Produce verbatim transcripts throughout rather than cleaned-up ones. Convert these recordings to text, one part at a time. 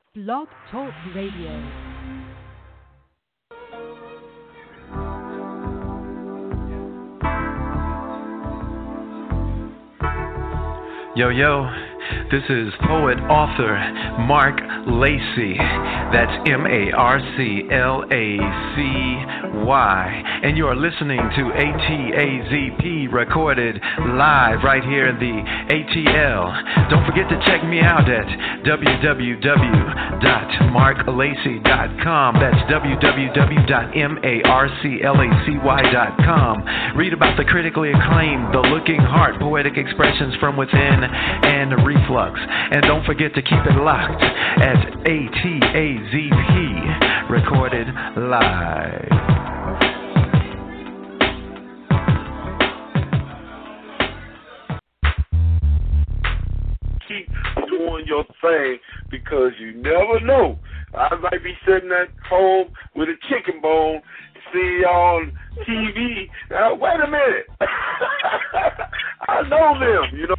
Blog Talk Radio. Yo, yo, this is poet author Mark Lacey. That's M A R C L A C Y. And you are listening to A T A Z P recorded live right here in the A T L. Don't forget to check me out at w w w dot mark lacey dot com. That's w w w dot marclacy dot com. Read about the critically acclaimed The Looking Heart, Poetic Expressions from Within and Reflux. And don't forget to keep it locked at A T A Z P recorded live. Keep doing your thing because you never know. I might be sitting at home with a chicken bone, see y'all on T V. Now, wait a minute. I know them, you know.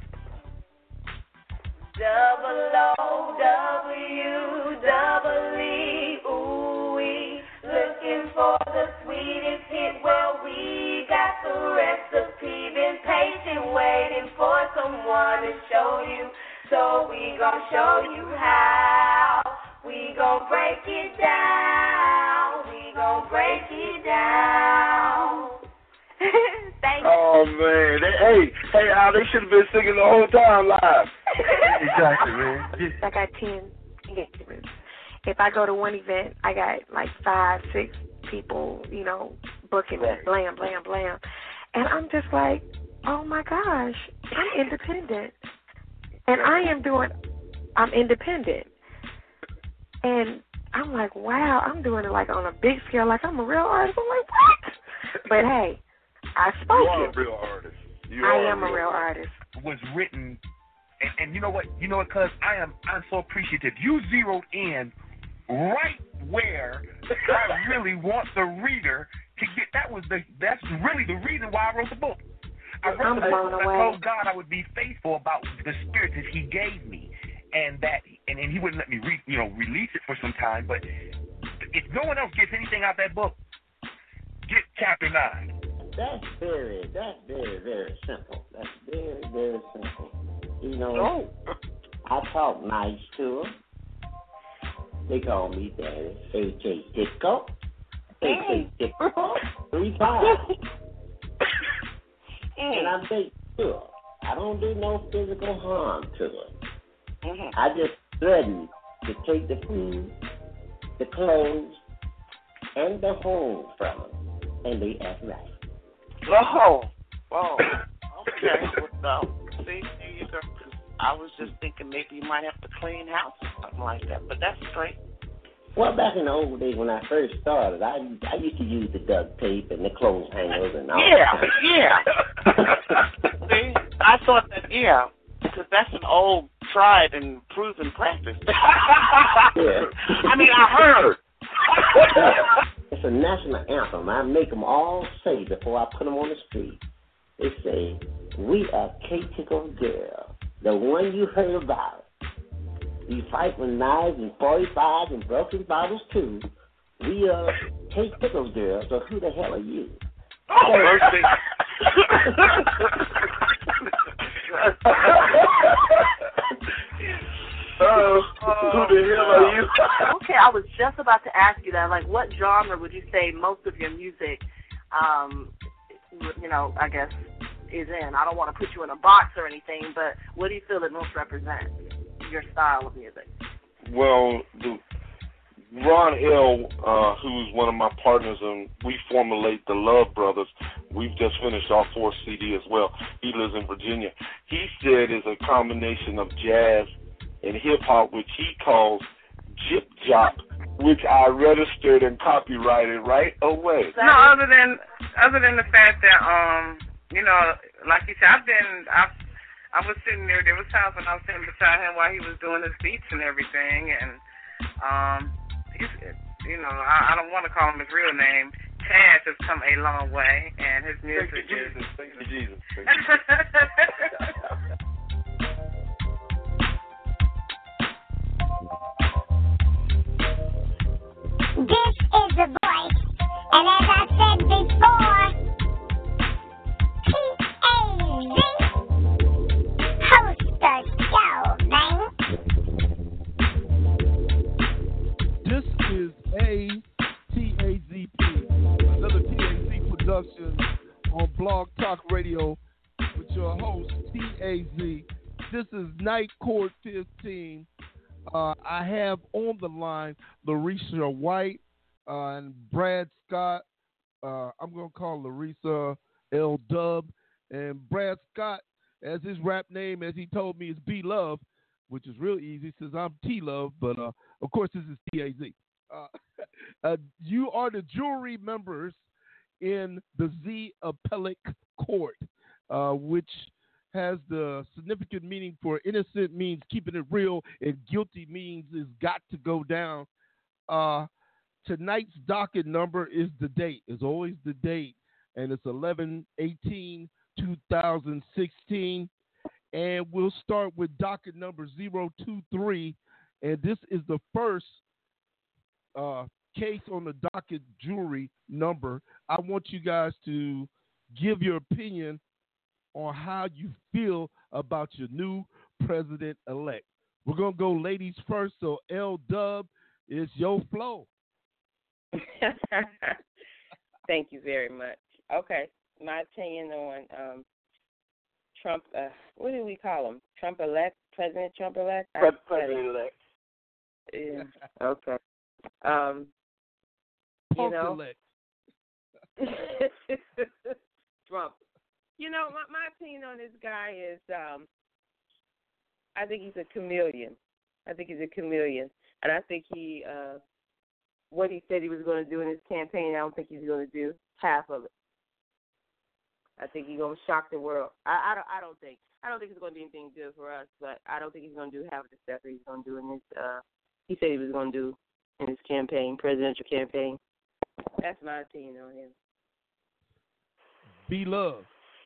Double O W, double E, ooh wee. Looking for the sweetest hit, well we got the recipe. Been patient waiting for someone to show you. So we gon' show you how. We gon' break it down. We gon' break it down. Thank you. Oh man, they, hey, hey, Al, they should have been singing the whole time live. Exactly, man. I got ten engagements. If I go to one event, I got like five, six people, you know, booking me, blam, blam, blam. And I'm just like, oh my gosh, I'm independent. And I am doing, I'm independent. And I'm like, wow, I'm doing it like on a big scale, like I'm a real artist. I'm like, what? But hey, I spoke You are it. a real artist. You I are am a real artist. Was written, and, and you know what? You know what? Cause I am, I'm so appreciative. You zeroed in right where I really want the reader to get. That was the. That's really the reason why I wrote the book. I wrote I'm the book. blown I away. told God I would be faithful about the spirit that He gave me, and that, and, and He wouldn't let me, re, you know, release it for some time. But if no one else gets anything out of that book, get chapter nine. That's very, that's very, very simple. That's very, very simple. You know, Oh. I talk nice to them. They call me Daddy. A J Disco. A J Disco. Three times. And I make sure I don't do no physical harm to them. Mm-hmm. I just threaten to take the food, the clothes, and the home from them. And they act right. Oh, oh, okay. Well, no, see, there you go. I was just thinking maybe you might have to clean house or something like that, but that's great. Well, back in the old days when I first started, I I used to use the duct tape and the clothes hangers and all Yeah, that. yeah. See, I thought that, yeah, because that's an old tried and proven practice. Yeah. I mean, I heard. It's a national anthem. I make them all say before I put them on the street. They say, we are K-Tickle Girl, the one you heard about. You fight with knives and forty-fives and broken bottles, too. We are K-Tickle Girl, so who the hell are you? Oh, mercy. Uh, who the hell are you? Okay, I was just about to ask you that. Like, what genre would you say most of your music, um, you know, I guess, is in? I don't want to put you in a box or anything, but what do you feel it most represents, your style of music? Well, the, Ron L., uh, who's one of my partners, and we formulate the Love Brothers. We've just finished our fourth C D as well. He lives in Virginia. He said it's a combination of jazz and hip-hop, which he calls Jip Jop, which I registered and copyrighted right away. No, other than other than the fact that, um, you know, like you said, I've been, I've, I was sitting there, there was times when I was sitting beside him while he was doing his beats and everything, and, um, he's, you know, I, I don't want to call him his real name. Taz has come a long way, and his music Thank you, Jesus. is... Thank you, Jesus. Thank you. Talk Radio with your host, T A Z. This is Night Court fifteen. Uh, I have on the line Larissa White uh, and Brad Scott. Uh, I'm going to call Larissa L Dub. And Brad Scott, as his rap name, as he told me, is B Love, which is real easy since I'm T Love, but uh, of course this is T A Z. Uh, uh, you are the jury members in the Z Appellate Court, uh, which has the significant meaning for innocent means keeping it real, and guilty means is got to go down. Uh, tonight's docket number is the date. It's always the date, and it's eleven eighteen twenty sixteen. And we'll start with docket number zero two three, and this is the first uh, case on the docket jury number. I want you guys to give your opinion on how you feel about your new president-elect. We're going to go ladies first, so L Dub, it's your flow. Thank you very much. Okay, my opinion on um, Trump, uh, what do we call him? Trump-elect? President Trump-elect? President-elect. Yeah, okay. Um, you know, Trump. You know, my, my opinion on this guy is, um, I think he's a chameleon. I think he's a chameleon, and I think he, uh, what he said he was going to do in his campaign, I don't think he's going to do half of it. I think he's going to shock the world. I, I don't. I don't think. I don't think it's going to be anything good for us, but I don't think he's going to do half of the stuff that he's going to do in his. Uh, he said he was going to do in his campaign, presidential campaign. That's my opinion on him. Be love.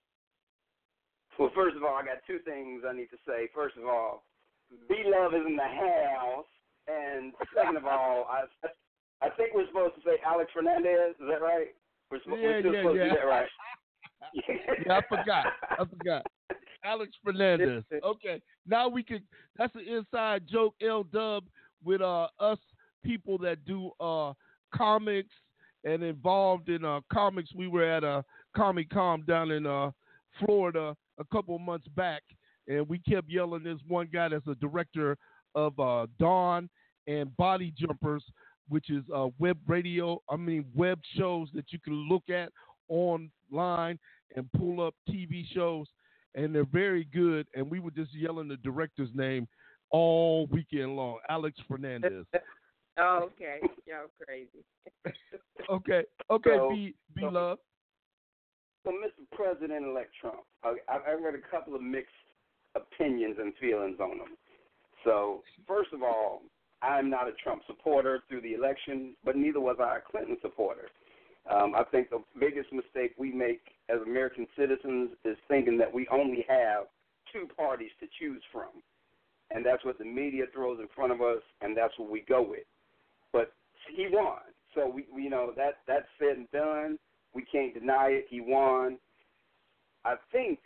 Well, first of all, I got two things I need to say. First of all, B Love is in the house, and second of all, I I think we're supposed to say Alex Fernandez. Is that right? We're, sp- yeah, we're still yeah, supposed yeah. to do that right. yeah, I forgot. I forgot. Alex Fernandez. Okay, now we can. That's an inside joke, L Dub, with uh, us people that do uh, comics and involved in uh, comics. We were at a Comic Con down in uh, Florida a couple months back, and we kept yelling. This one guy that's a director of uh, Dawn and Body Jumpers, which is uh, web radio. I mean, web shows that you can look at online and pull up T V shows, and they're very good. And we were just yelling the director's name all weekend long, Alex Fernandez. Oh, okay. Y'all crazy. okay. Okay, So- be be so- love. So, Mister President-elect Trump, I, I've heard a couple of mixed opinions and feelings on him. So, first of all, I'm not a Trump supporter through the election, but neither was I a Clinton supporter. Um, I think the biggest mistake we make as American citizens is thinking that we only have two parties to choose from. And that's what the media throws in front of us, and that's what we go with. But he won. So, we, we you know, that that's said and done. We can't deny it. He won. I think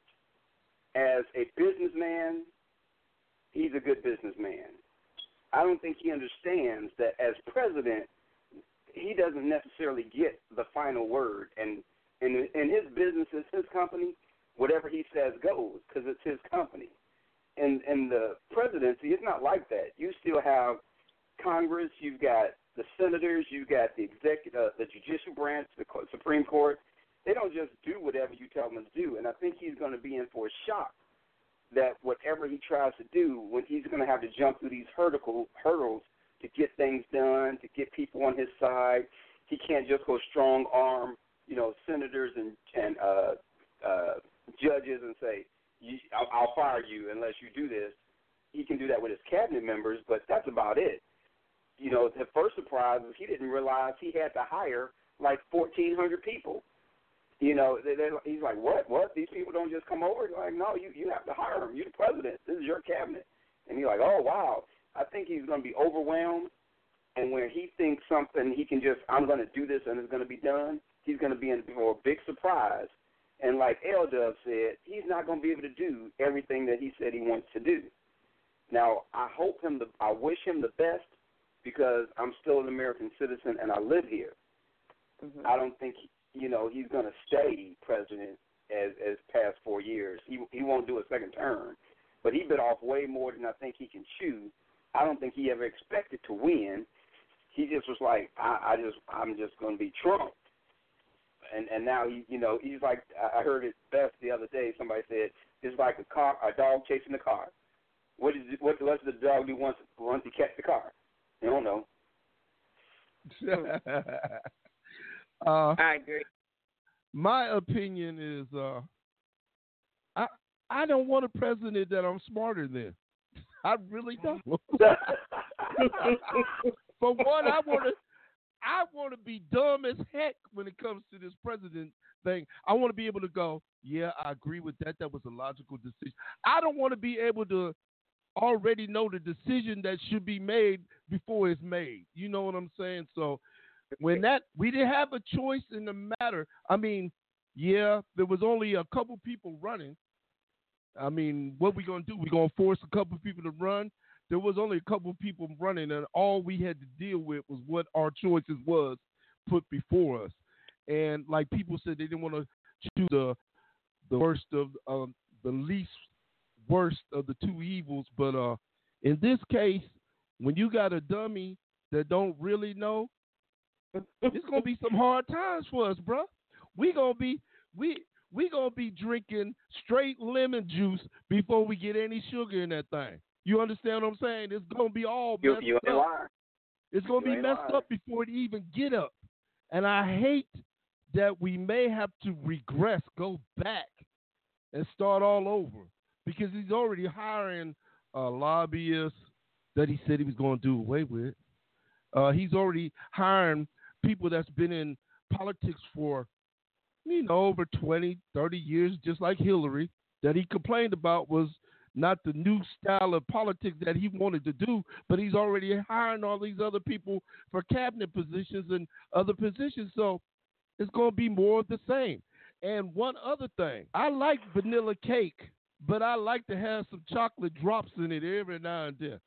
as a businessman, he's a good businessman. I don't think he understands that as president, he doesn't necessarily get the final word. And in, in his business, it's his company. Whatever he says goes because it's his company. And in the presidency, it's not like that. You still have Congress. You've got the senators, you got the executive, uh, the judicial branch, the Supreme Court. They don't just do whatever you tell them to do. And I think he's going to be in for a shock that whatever he tries to do, when he's going to have to jump through these hurdle, hurdles to get things done, to get people on his side. He can't just go strong arm, you know, senators and and uh, uh, judges and say, I'll, I'll fire you unless you do this. He can do that with his cabinet members, but that's about it. You know, the first surprise was he didn't realize he had to hire like fourteen hundred people. You know, they, they, he's like, what, what? These people don't just come over? He's like, no, you, you have to hire them. You're the president. This is your cabinet. And he's like, oh, wow. I think he's going to be overwhelmed. And when he thinks something, he can just, I'm going to do this and it's going to be done, he's going to be in for a big surprise. And like L Dub said, he's not going to be able to do everything that he said he wants to do. Now, I hope him, the, I wish him the best because I'm still an American citizen and I live here. Mm-hmm. I don't think, you know, he's going to stay president as as past four years. He he won't do a second term, but he bit off way more than I think he can chew. I don't think he ever expected to win. He just was like, I, I just I'm just going to be Trump. And and now he, you know, he's like, I heard it best the other day. Somebody said it's like a car, a dog chasing the car. What is what what does the dog do once once he catch the car? You don't know. uh, I agree. My opinion is, uh, I I don't want a president that I'm smarter than. I really don't. For one, I want to. I want to be dumb as heck when it comes to this president thing. I want to be able to go, yeah, I agree with that. That was a logical decision. I don't want to be able to already know the decision that should be made before it's made. You know what I'm saying? So when that, we didn't have a choice in the matter. I mean, yeah, there was only a couple people running. I mean, what we going to do? We going to force a couple people to run? There was only a couple of people running, and all we had to deal with was what our choices was put before us. And like people said, they didn't want to choose the the worst of um, the least worst of the two evils. But uh, in this case, when you got a dummy that don't really know, it's gonna be some hard times for us, bro. We gonna be we we gonna be drinking straight lemon juice before we get any sugar in that thing. You understand what I'm saying? It's going to be all you, messed you ain't up. lying. It's going to You be ain't messed lying. up before it even get up. And I hate that we may have to regress, go back, and start all over. Because he's already hiring uh, lobbyists that he said he was going to do away with. Uh, he's already hiring people that's been in politics for, you know, over twenty, thirty years, just like Hillary, that he complained about was not the new style of politics that he wanted to do, but he's already hiring all these other people for cabinet positions and other positions. So it's going to be more of the same. And one other thing, I like vanilla cake, but I like to have some chocolate drops in it every now and then.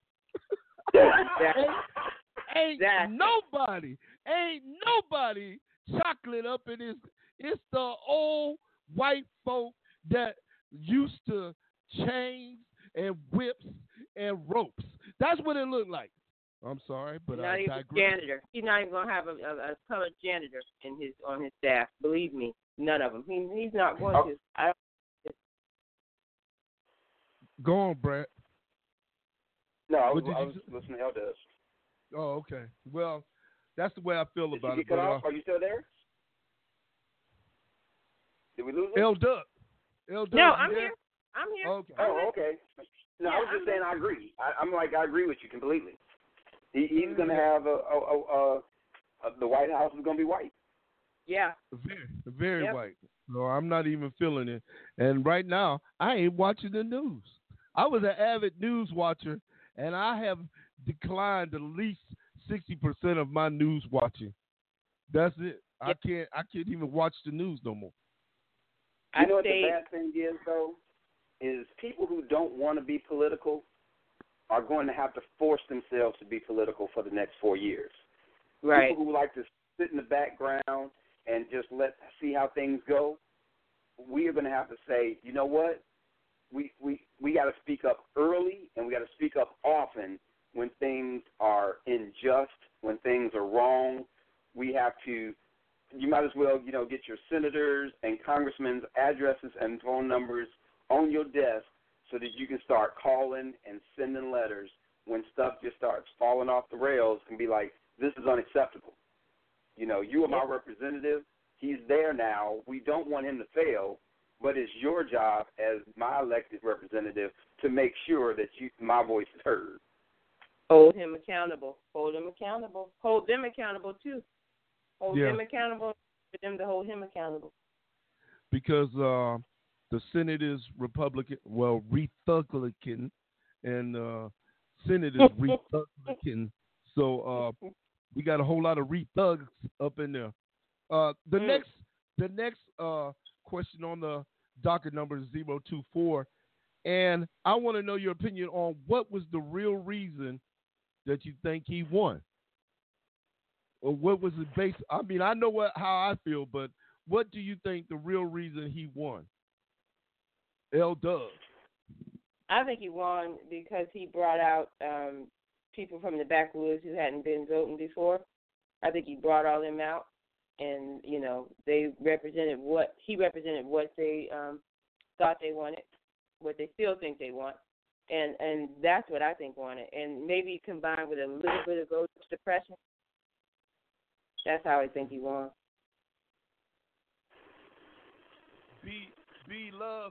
ain't ain't Exactly. nobody, ain't nobody chocolate up in this. It's the old white folk that used to chains and whips and ropes. That's what it looked like. I'm sorry, but not I even digress. janitor. He's not even gonna have a, a, a colored janitor in his on his staff. Believe me, none of them. He, he's not going Oh. to. I don't, Go on, Brad. No, I was, What did I you was say? listening to Elders. Oh, okay. Well, that's the way I feel Did about you it. get cut But off? uh, Are you still there? Did we lose it? L Duck, L Duck. no, you I'm there? here. I'm here. Okay. Oh, okay. No, Yeah, I was just I'm saying there. I agree. I, I'm like I agree with you completely. He, he's Mm-hmm. going to have a, a, a, a, a the White House is going to be white. Yeah. Very, very Yep. white. No, I'm not even feeling it. And right now, I ain't watching the news. I was an avid news watcher, and I have declined at least sixty percent of my news watching. That's it. I can't. I can't even watch the news no more. You I know what stayed. the bad thing is, though? Is people who don't want to be political are going to have to force themselves to be political for the next four years. Right. People who like to sit in the background and just let see how things go, we are going to have to say, you know what? We we, we got to speak up early and we got to speak up often when things are unjust, when things are wrong. We have to, you might as well, you know, get your senators and congressmen's addresses and phone numbers on your desk so that you can start calling and sending letters when stuff just starts falling off the rails and be like, this is unacceptable. You know, you are my representative. He's there now. We don't want him to fail, but it's your job as my elected representative to make sure that you, my voice is heard. Hold him accountable. Hold him accountable. Hold them accountable too. Hold Yeah. them accountable for them to hold him accountable. Because uh, the Senate is Republican, well, Republican, and uh, Senate is Republican. So uh, we got a whole lot of re-thugs up in there. Uh, the Mm. next, the next uh, question on the docket number is zero two four, and I want to know your opinion on what was the real reason that you think he won, or what was it based? I mean, I know what how I feel, but what do you think the real reason he won? L Dub. I think he won because he brought out um, people from the backwoods who hadn't been voting before. I think he brought all them out, and you know they represented what he represented what they um, thought they wanted, what they still think they want, and and that's what I think won it. And maybe combined with a little bit of voter suppression, that's how I think he won. B B Love.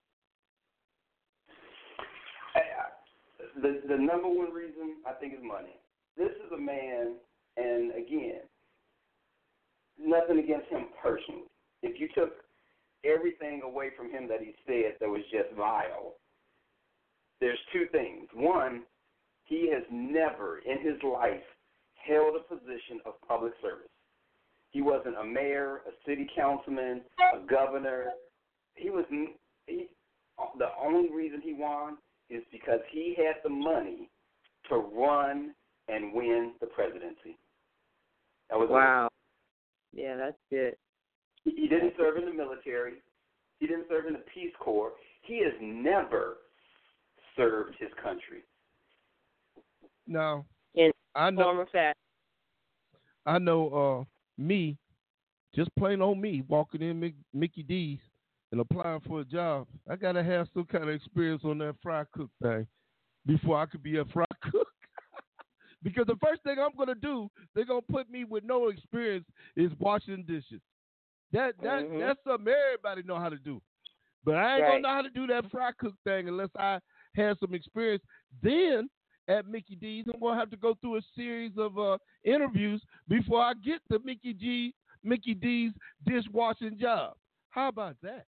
The the number one reason I think is money. This is a man, and again, nothing against him personally. If you took everything away from him that he said that was just vile, there's two things. One, he has never in his life held a position of public service. He wasn't a mayor, a city councilman, a governor. He was he, the only reason he won is because he had the money to run and win the presidency. That was wow. It. Yeah, that's good. He, he didn't serve in the military. He didn't serve in the Peace Corps. He has never served his country. No. In I know. Former fact. I know. Uh, me, just plain old me, walking in Mick, Mickey D's and applying for a job. I gotta have some kind of experience on that fry cook thing before I could be a fry cook. Because the first thing I'm gonna do, they're gonna put me with no experience is washing dishes. That that mm-hmm. that's something everybody know how to do. But I ain't right. gonna know how to do that fry cook thing unless I have some experience. Then at Mickey D's, I'm gonna have to go through a series of uh, interviews before I get the Mickey G Mickey D's dishwashing job. How about that?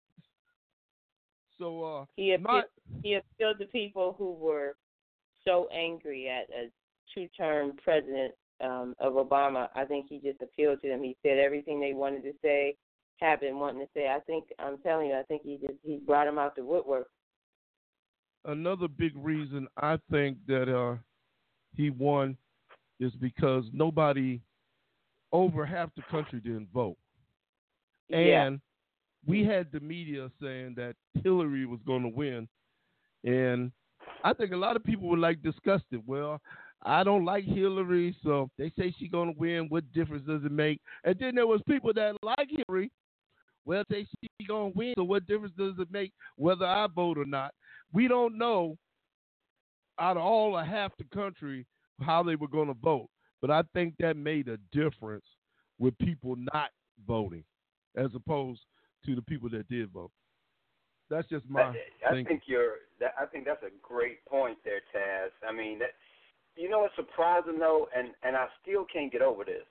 So uh, he appealed, my, he appealed to people who were so angry at a two-term president um, of Obama. I think he just appealed to them. He said everything they wanted to say, have been wanting to say. I think I'm telling you, I think he just he brought them out the woodwork. Another big reason I think that uh, he won is because nobody, over half the country didn't vote. Yeah. And we had the media saying that Hillary was going to win. And I think a lot of people were like disgusted. Well, I don't like Hillary, so they say she's going to win. What difference does it make? And then there was people that like Hillary. Well, they say she's going to win, so what difference does it make whether I vote or not? We don't know out of all of half the country how they were going to vote. But I think that made a difference with people not voting as opposed to the people that did vote. That's just my I, I thinking. think you're. That, I think that's a great point there, Taz. I mean, that, you know what's surprising though, and and I still can't get over this.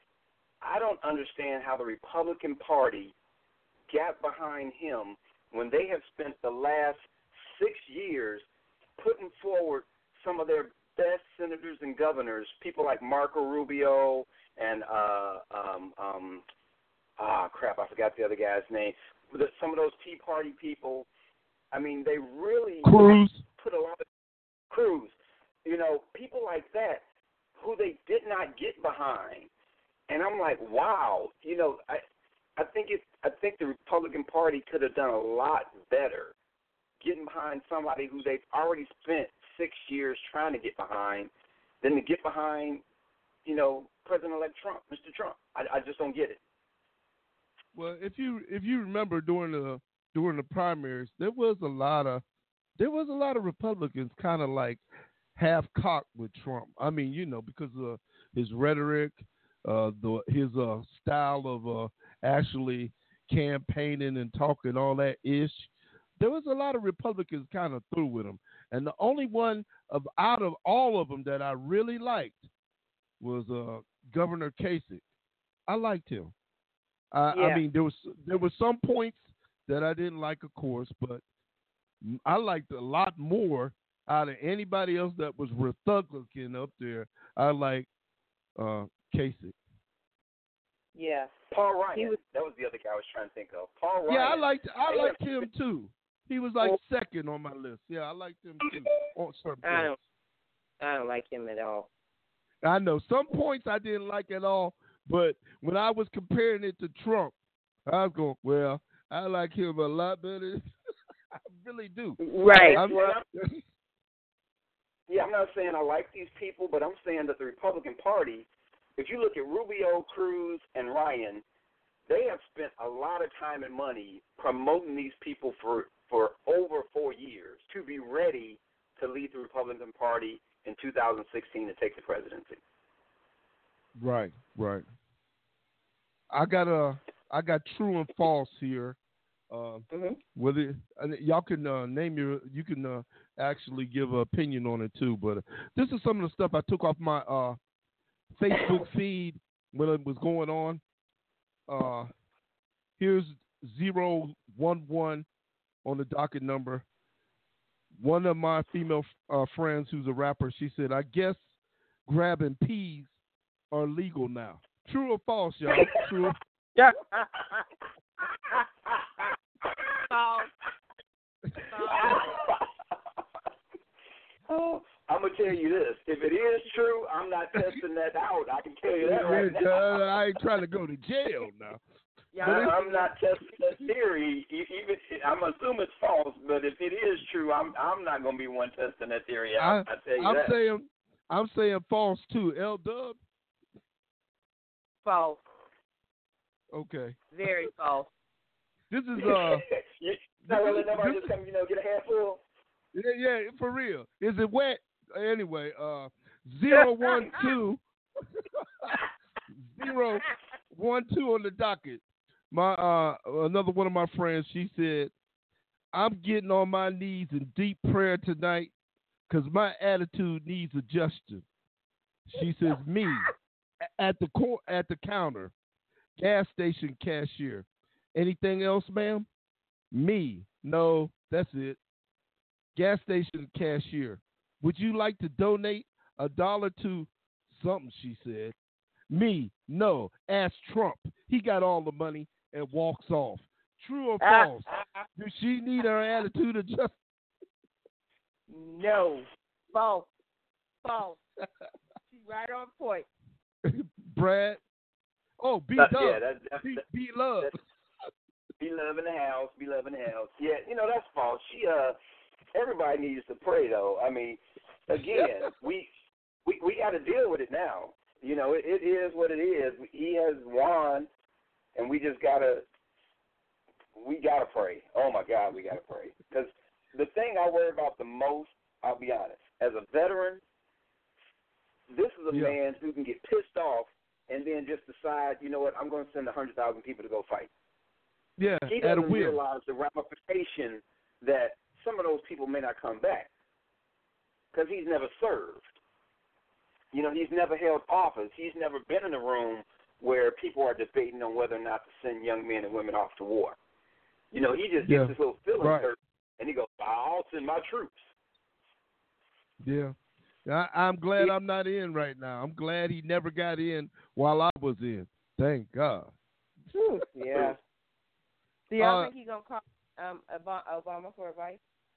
I don't understand how the Republican Party got behind him when they have spent the last six years putting forward some of their best senators and governors, people like Marco Rubio and uh, um, um, ah crap, I forgot the other guy's name. Some of those Tea Party people, I mean, they really Cruz. put a lot of Cruz, you know, people like that who they did not get behind. And I'm like, wow, you know, I I think it I think the Republican Party could have done a lot better getting behind somebody who they've already spent six years trying to get behind than to get behind, you know, President-elect Trump, Mister Trump. I, I just don't get it. Well, if you if you remember during the during the primaries, there was a lot of there was a lot of Republicans kind of like half cocked with Trump. I mean, you know, because of his rhetoric, uh, the his uh, style of uh, actually campaigning and talking all that ish. There was a lot of Republicans kind of through with him, and the only one of out of all of them that I really liked was uh, Governor Kasich. I liked him. Uh, yeah. I mean, there was there were some points that I didn't like, of course, but I liked a lot more out of anybody else that was Republican up there. I like uh, Kasich. Yeah, Paul Ryan. He was, that was the other guy I was trying to think of. Paul Ryan. Yeah, I liked I liked him too. He was like second on my list. Yeah, I liked him too. On certain I points. don't I don't like him at all. I know some points I didn't like at all. But when I was comparing it to Trump, I was going, well, I like him a lot better. I really do. Right. I'm, yeah, I'm not saying I like these people, but I'm saying that the Republican Party, if you look at Rubio, Cruz, and Ryan, they have spent a lot of time and money promoting these people for, for over four years to be ready to lead the Republican Party in two thousand sixteen to take the presidency. Right, right. I got a, I got true and false here. Uh, mm-hmm. Whether y'all can uh, name your, you can uh, actually give an opinion on it too. But uh, this is some of the stuff I took off my uh, Facebook feed when it was going on. Uh, here's zero one one on the docket number. One of my female uh, friends, who's a rapper, she said, "I guess grabbing peas are legal now." True or false, y'all? True. Yeah. False. Oh, I'm gonna tell you this: if it is true, I'm not testing that out. I can tell you that right yeah, now. uh, I ain't trying to go to jail now. Yeah, but I'm not testing that theory. Even I'm assuming it's false, but if it is true, I'm I'm not gonna be one testing that theory out. I, I tell you I'm that. saying I'm saying false too. L Dub. False. Okay. Very false. This is uh. you not gonna let nobody just come, you know, get a handful. Yeah, yeah, for real. Is it wet? Anyway, uh, zero one two, zero one two on the docket. My uh, another one of my friends, she said, "I'm getting on my knees in deep prayer tonight because my attitude needs adjusting." She says, "Me at the cor- at the counter, gas station cashier. Anything else, ma'am?" Me, no, that's it. Gas station cashier. Would you like to donate a dollar to something? She said. Me, no. Ask Trump. He got all the money and walks off. True or false? Does she need her attitude adjusted? No. False. False. She's right on point. Brad. Oh, B That- Dub. yeah, that- that's- B, B Love. Be love in the house. Be love in the house. Yeah, you know that's false. She uh, everybody needs to pray though. I mean, again, we we we got to deal with it now. You know, it, it is what it is. He has won, and we just gotta we gotta pray. Oh my God, we gotta pray. Because the thing I worry about the most, I'll be honest, as a veteran, this is a yeah. man who can get pissed off and then just decide, you know what, I'm going to send a hundred thousand people to go fight. Yeah, He at a doesn't will. realize the ramification that some of those people may not come back because he's never served. You know, he's never held office. He's never been in a room where people are debating on whether or not to send young men and women off to war. You know, he just Yeah. gets his little feelings Right. hurt, and he goes, I'll send my troops. Yeah. I, I'm glad I'm not in right now. I'm glad he never got in while I was in. Thank God. Whew, yeah. Do y'all Uh, think he's going to call um, Ob- Obama for advice?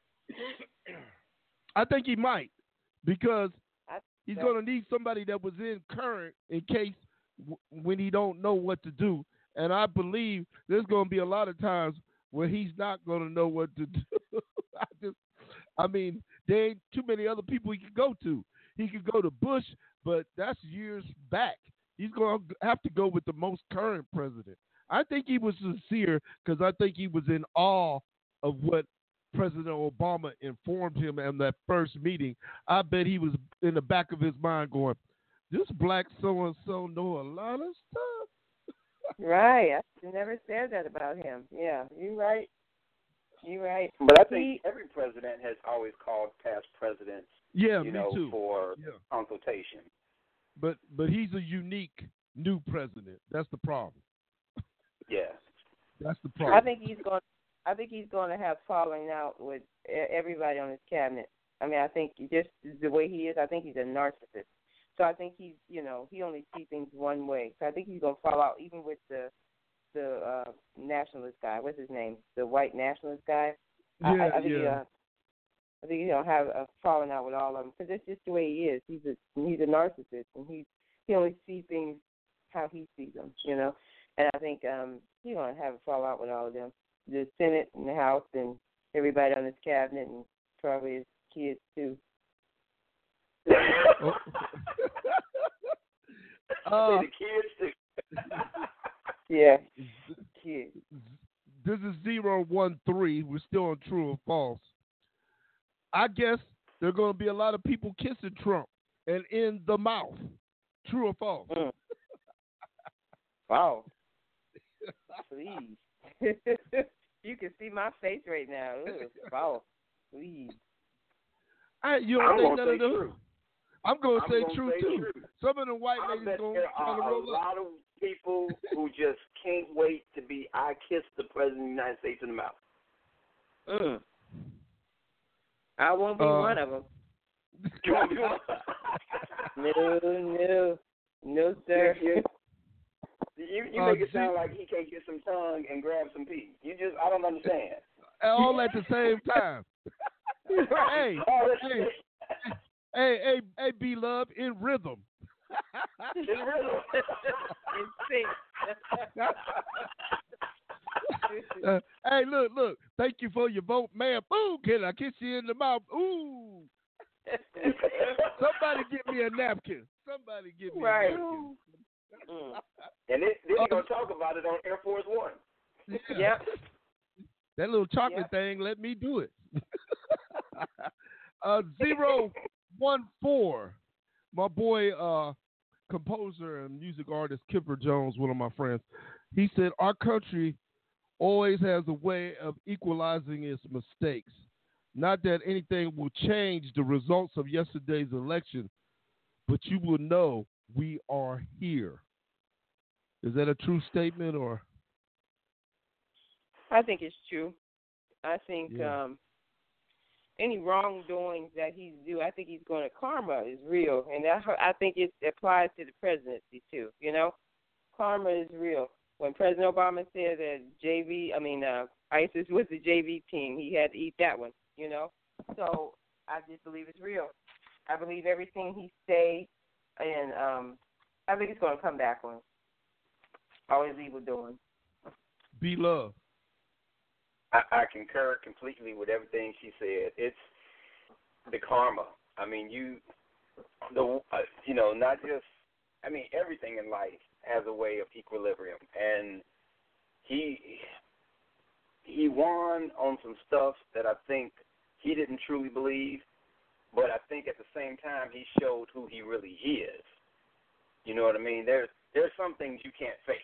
I think he might because I, he's yeah. going to need somebody that was in current in case w- when he don't know what to do. And I believe there's going to be a lot of times where he's not going to know what to do. I just, I mean, there ain't too many other people he could go to. He could go to Bush, but that's years back. He's going to have to go with the most current president. I think he was sincere because I think he was in awe of what President Obama informed him in that first meeting. I bet he was in the back of his mind going, this black so-and-so know a lot of stuff. Right. I never said that about him. Yeah, you're right. You're right. But I think He, every president has always called past presidents, Yeah, you me know, too. for Yeah. consultation. But but he's a unique new president. That's the problem. Yeah. That's the I problem. think he's going. I think he's going to have falling out with e- everybody on his cabinet. I mean, I think just the way he is, I think he's a narcissist. So I think he's, you know, he only sees things one way. So I think he's going to fall out even with the the uh, nationalist guy. What's his name? The white nationalist guy. I, Yeah, I, I think yeah. He, uh, I think he's going to have a falling out with all of them because that's just the way he is. He's a he's a narcissist and he he only sees things how he sees them. You know. And I think um, he's going to have a fallout with all of them, the Senate and the House and everybody on his cabinet and probably his kids, too. Oh. uh, the kids, too. Yeah, kids. This is zero one three. We're still on true or false. I guess there are going to be a lot of people kissing Trump and in the mouth. True or false? Mm. Wow. Please. You can see my face right now. Ugh, wow. Please. I, you don't I'm think gonna none of say them? true. I'm going to I'm say gonna true, say too. true. Some of the white I ladies bet going there to try to are roll a up. lot of people who just can't wait to be I kissed the President of the United States in the mouth. Mm. I won't be Uh, one of them. You won't be one? No, no. No, sir. You, you, you Uh, make it see- sound like he can't get some tongue and grab some pee. You just, I don't understand. All at the same time. hey, All at the hey, same- hey, hey, hey, B-Love, in rhythm. It's real. Uh, hey, look, look. Thank you for your vote, man. Ooh, can I kiss you in the mouth? Ooh. Somebody get me a napkin. Somebody get me Right. a napkin. Mm. And it, then you're going to talk about it on Air Force One. Yeah. Yep. That little chocolate Yep. thing, let me do it. uh, zero one four. My boy, uh, composer and music artist Kipper Jones, one of my friends, he said our country always has a way of equalizing its mistakes. Not that anything will change the results of yesterday's election, but you will know we are here. Is that a true statement, or? I think it's true. I think Yeah. um, any wrongdoings that he's do, I think he's going to karma is real, and that, I think it applies to the presidency too. You know, karma is real. When President Obama said that J V, I mean uh, ISIS was the J V team, he had to eat that one. You know, so I just believe it's real. I believe everything he say, and um, I think it's going to come back on him. Always evil doing. Be love. I, I concur completely with everything she said. It's the karma. I mean, you, the uh, you know, not just. I mean, everything in life has a way of equilibrium, and he he won on some stuff that I think he didn't truly believe, but I think at the same time he showed who he really is. You know what I mean? There's there's some things you can't fake.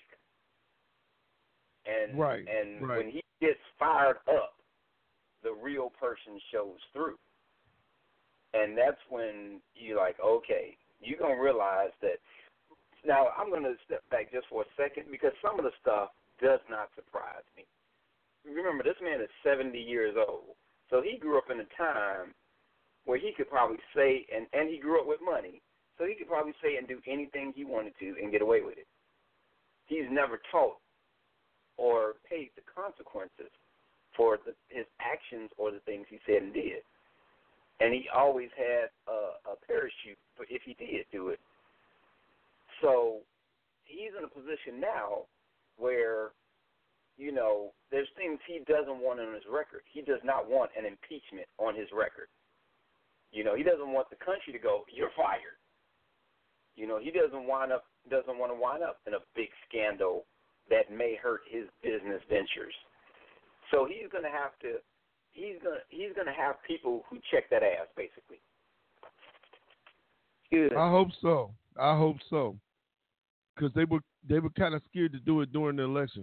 And right, and right. when he gets fired up, the real person shows through. And that's when you're like, okay, you're going to realize that. Now, I'm going to step back just for a second because some of the stuff does not surprise me. Remember, this man is seventy years old. So he grew up in a time where he could probably say, and, and he grew up with money, so he could probably say and do anything he wanted to and get away with it. He's never taught or paid the consequences for the, his actions or the things he said and did. And he always had a, a parachute for if he did do it. So he's in a position now where, you know, there's things he doesn't want on his record. He does not want an impeachment on his record. You know, he doesn't want the country to go, you're fired. You know, he doesn't wind up doesn't want to wind up in a big scandal that may hurt his business ventures. So he's going to have to he's going to he's going to have people who check that ass basically. Good. I hope so. I hope so. Because they were they were kind of scared to do it during the election.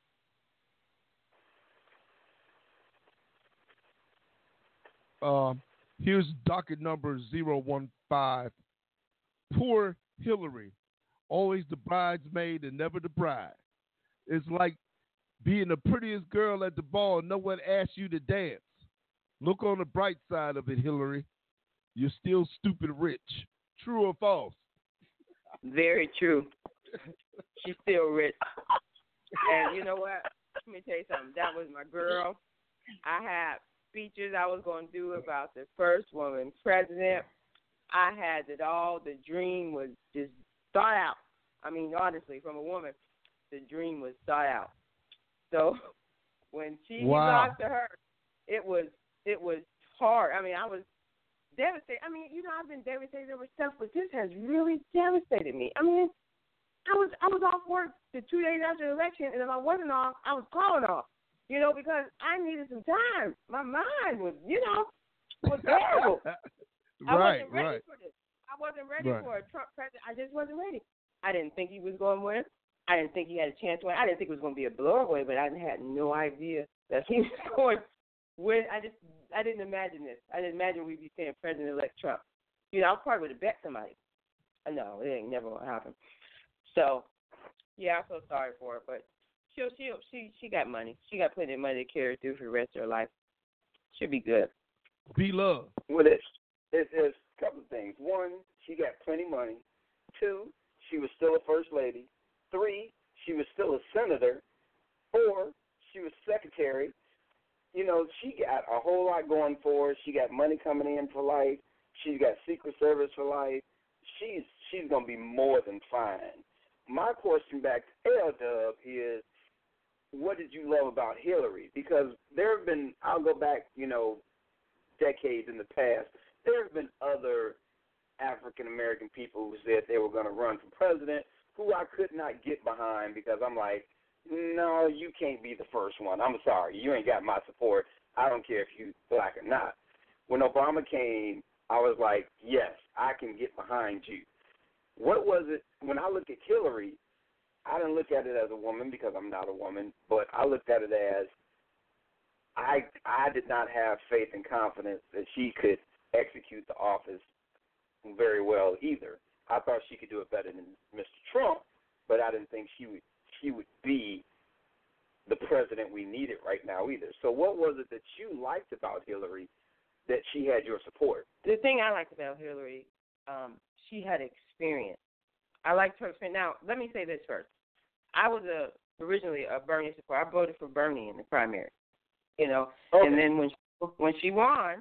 Um, here's docket number zero one five. Poor Hillary, always the bridesmaid and never the bride. It's like being the prettiest girl at the ball and no one asks you to dance. Look on the bright side of it, Hillary. You're still stupid rich. True or false? Very true. She's still rich. And you know what? Let me tell you something. That was my girl. I had speeches I was going to do about the first woman president. I had it all. The dream was just thought out. I mean, honestly, from a woman. the dream was thought out. So when she wow. lost to her, it was it was hard. I mean, I was devastated. I mean, you know, I've been devastated over stuff, but this has really devastated me. I mean, I was I was off work the two days after the election, and if I wasn't off, I was calling off. You know, because I needed some time. My mind was, you know, was terrible. right, I wasn't ready right. for this. I wasn't ready right. for a Trump president. I just wasn't ready. I didn't think he was going to win. I didn't think he had a chance to win. I didn't think it was going to be a blow-away, but I had no idea that he was going to win. I just, I didn't imagine this. I didn't imagine we'd be saying President-elect Trump. You know, I probably would have bet somebody. No, it ain't never going to happen. So, yeah, I feel sorry for her, but she'll, she'll, she she got money. She got plenty of money to carry her through for the rest of her life. She'll be good. Be loved. Well, it's, it's, it's a couple of things. One, she got plenty of money. Two, she was still a first lady. Three, she was still a senator. Four, she was secretary. You know, she got a whole lot going for her. She got money coming in for life. She's got Secret Service for life. She's she's gonna be more than fine. My question back to L-Dub is, what did you love about Hillary? Because there have been, I'll go back, you know, decades in the past, there have been other African-American people who said they were going to run for president who I could not get behind because I'm like, no, you can't be the first one. I'm sorry. You ain't got my support. I don't care if you black or not. When Obama came, I was like, yes, I can get behind you. What was it, when I look at Hillary, I didn't look at it as a woman because I'm not a woman, but I looked at it as I I did not have faith and confidence that she could execute the office very well either. I thought she could do it better than Mister Trump, but I didn't think she would she would be the president we needed right now either. So what was it that you liked about Hillary that she had your support? The thing I liked about Hillary, um, she had experience. I liked her experience. Now, let me say this first. I was a, originally a Bernie supporter. I voted for Bernie in the primary, you know. Okay. And then when she, when she won,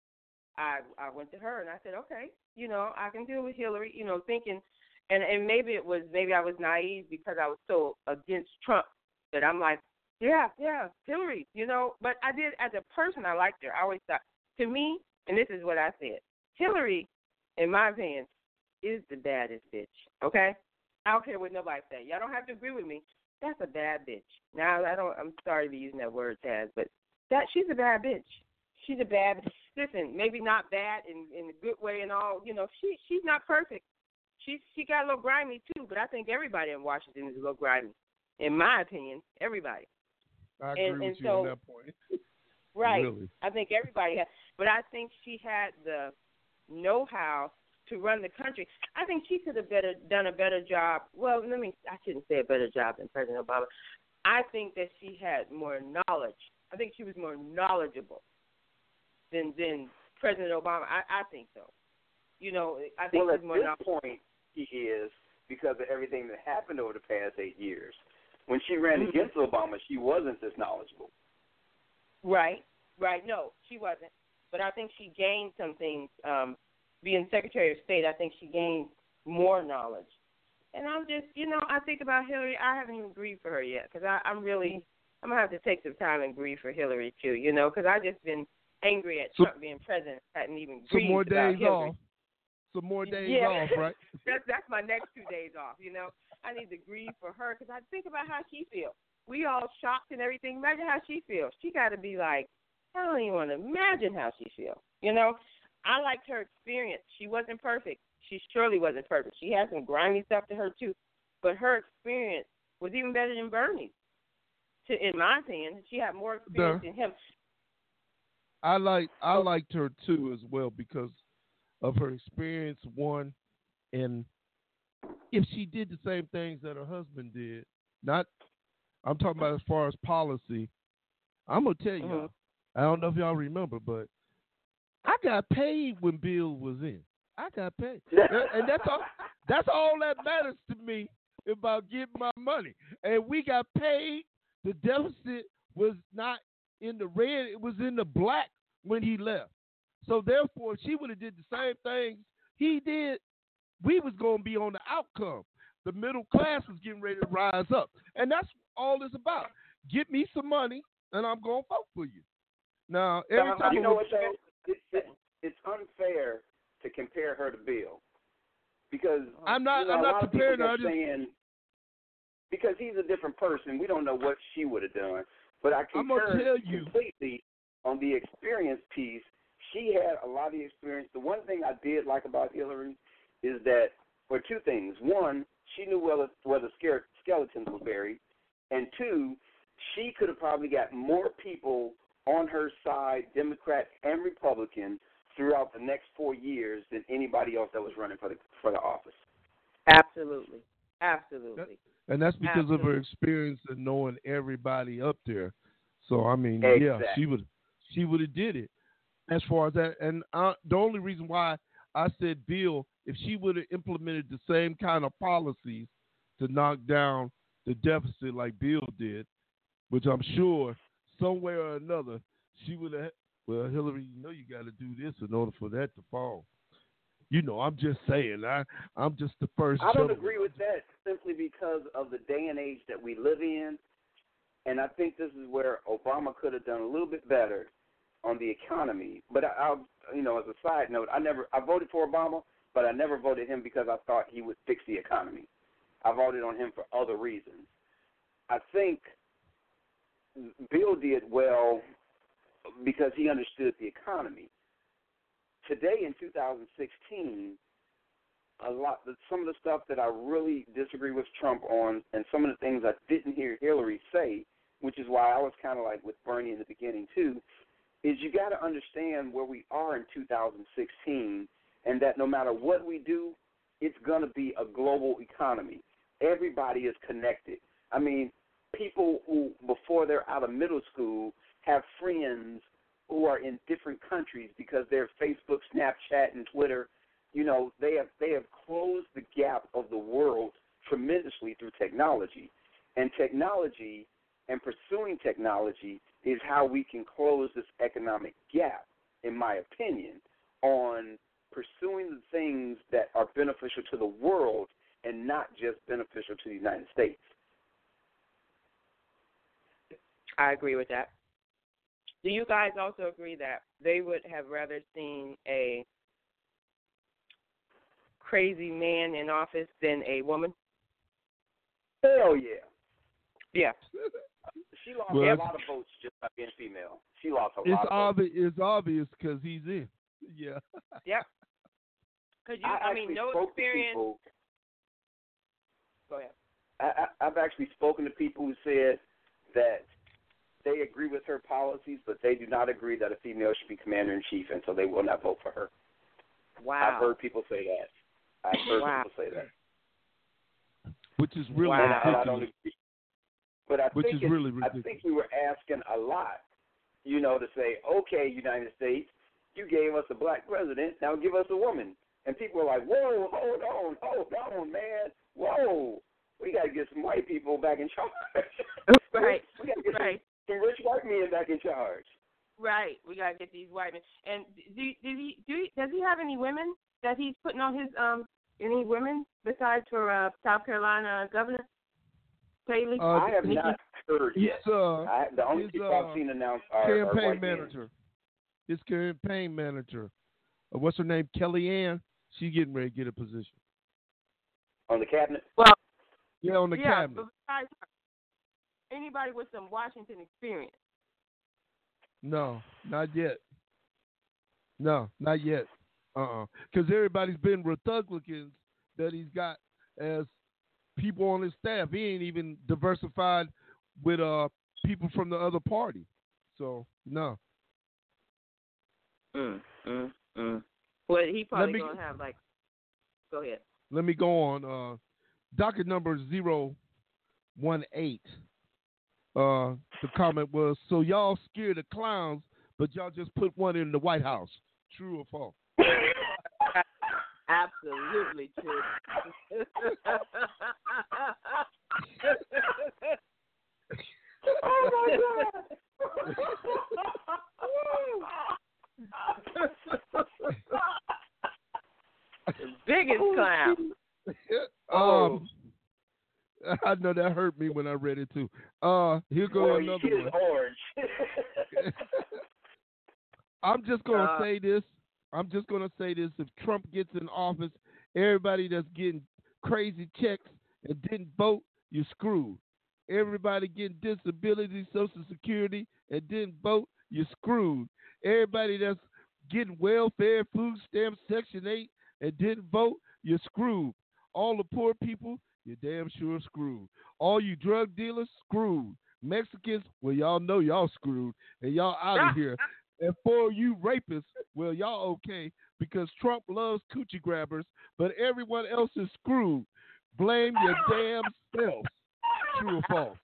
I I went to her and I said, okay, you know, I can deal with Hillary, you know, thinking, and, and maybe it was, maybe I was naive because I was so against Trump that I'm like, yeah, yeah, Hillary, you know. But I did, as a person, I liked her. I always thought, to me, and this is what I said, Hillary, in my opinion, is the baddest bitch, okay? I don't care what nobody say. Y'all don't have to agree with me. That's a bad bitch. Now, I don't, I'm sorry to be using that word, Taz, but that she's a bad bitch. She's a bad, listen, maybe not bad in, in a good way and all. You know, she she's not perfect. She, she got a little grimy, too, but I think everybody in Washington is a little grimy. In my opinion, everybody. I agree and, with and you so, on that point. Right. Really. I think everybody has. But I think she had the know-how to run the country. I think she could have better done a better job. Well, let me, I shouldn't say a better job than President Obama. I think that she had more knowledge. I think she was more knowledgeable than than President Obama. I, I think so. You know, I think well, she's more at knowledgeable. this point, she is because of everything that happened over the past eight years. When she ran Mm-hmm. against Obama, she wasn't this knowledgeable. Right, right. No, she wasn't. But I think she gained some things. Um, being Secretary of State, I think she gained more knowledge. And I'm just, you know, I think about Hillary. I haven't even grieved for her yet because I'm really, I'm going to have to take some time and grieve for Hillary, too, you know, because I've just been angry at So, Trump being president. I hadn't even Some grieved more about days Hillary. off. Some more days yeah. off, right? that's, that's my next two days off, you know. I need to grieve for her because I think about how she feels. We all shocked and everything. Imagine how she feels. She got to be like, I don't even want to imagine how she feels, you know. I liked her experience. She wasn't perfect. She surely wasn't perfect. She had some grimy stuff to her, too. But her experience was even better than Bernie's, to, in my opinion. She had more experience The, than him. I like I liked her, too, as well, because of her experience, one, and if she did the same things that her husband did, not, I'm talking about as far as policy, I'm going to tell you, Mm-hmm. I don't know if y'all remember, but I got paid when Bill was in. I got paid. And that's all that's all that matters to me about getting my money. And we got paid. The deficit was not in the red, it was in the black when he left. So therefore, if she would have did the same things he did, we was gonna be on the outcome. the middle class is getting ready to rise up. And that's all it's about. Get me some money, and I'm going to vote for you. Now, every Now, time you I know look- what, though? It's, it's, it's unfair to compare her to Bill. Because I'm not, you know, I'm a not lot of comparing people her. I are just, saying, because he's a different person, we don't know what she would have done. But I I'm gonna concur tell you. completely on the experience piece. She had a lot of experience. The one thing I did like about Hillary is that, or two things. One, she knew where the, where the skeletons were buried. And two, she could have probably got more people on her side, Democrat and Republican, throughout the next four years than anybody else that was running for the for the office. Absolutely. Absolutely. And that's because Absolutely. of her experience and knowing everybody up there. So I mean, Exactly. yeah, she would she would have did it. As far as that, and I, the only reason why I said Bill, if she would have implemented the same kind of policies to knock down the deficit like Bill did, which I'm sure somewhere or another she would have. Well, Hillary, you know you got to do this in order for that to fall. You know, I'm just saying. I I'm just the first. I don't gentleman. agree with that simply because of the day and age that we live in, and I think this is where Obama could have done a little bit better on the economy. But I, I'll, you know, as a side note, I never I voted for Obama, but I never voted him because I thought he would fix the economy. I voted on him for other reasons. I think Bill did well because he understood the economy. Today in two thousand sixteen, a lot some of the stuff that I really disagree with Trump on, and some of the things I didn't hear Hillary say, which is why I was kind of like with Bernie in the beginning too, is you got to understand where we are in two thousand sixteen, and that no matter what we do, it's going to be a global economy. Everybody is connected. I mean, people who, before they're out of middle school, have friends who are in different countries because they're Facebook, Snapchat, and Twitter. You know, they have they have closed the gap of the world tremendously through technology. And technology and pursuing technology is how we can close this economic gap, in my opinion, on pursuing the things that are beneficial to the world and not just beneficial to the United States. I agree with that. Do you guys also agree that they would have rather seen a crazy man in office than a woman? Hell yeah. Yeah. She lost Well, a lot of votes just by being female. She lost a It's lot of obvious. It's obvious because he's in. Yeah. Yep. Because you, I I, mean, actually no spoke to experience. people- Go ahead. I, I, I've actually spoken to people who said that they agree with her policies, but they do not agree that a female should be commander-in-chief, and so they will not vote for her. Wow. I've heard people say that. I've heard Wow. people say that. Which is really Wow. And I, and I ridiculous. don't agree. But I Which think is it's- really I ridiculous. think we were asking a lot, you know, to say, okay, United States, you gave us a black president, now give us a woman. And people were like, whoa, hold on, hold on, man, whoa. We got to get some white people back in charge. Right. We got to get Right. some, some rich white men back in charge. Right. We gotta get these white men. And do did he do he, does he have any women that he's putting on his um any women besides for uh, South Carolina governor Haley? Uh, I have he- not heard He's yet. uh, I, the only his, people uh, I've seen announced are, are campaign white men. manager. His campaign manager. Uh, what's her name? Kellyanne. She's getting ready to get a position. On the cabinet? Well, Yeah, on the yeah, cabinet. but besides her, anybody with some Washington experience. No, not yet. No, not yet. Uh-uh. Because everybody's been Republicans that he's got as people on his staff. He ain't even diversified with uh people from the other party. So, no. Mm, mm, mm. Well, he probably me- gonna have like. Go ahead. Let me go on. Uh, docket number zero one eight. Uh, the comment was, so y'all scared of clowns, but y'all just put one in the White House. True or false? Absolutely true. Oh my God! The biggest clown. Um, I know that hurt me when I read it too. Uh, here goes Boy, another he one. is orange. I'm just gonna Uh, say this. I'm just gonna say this. If Trump gets in office, everybody that's getting crazy checks and didn't vote, you're screwed. Everybody getting disability, Social Security, and didn't vote, you're screwed. Everybody that's getting welfare, food stamps, Section eight, and didn't vote, you're screwed. All the poor people, you're damn sure screwed. All you drug dealers, screwed. Mexicans, well, y'all know y'all screwed, and y'all out of here. And for you rapists, well, y'all okay, because Trump loves coochie grabbers, but everyone else is screwed. Blame your damn self. True or false?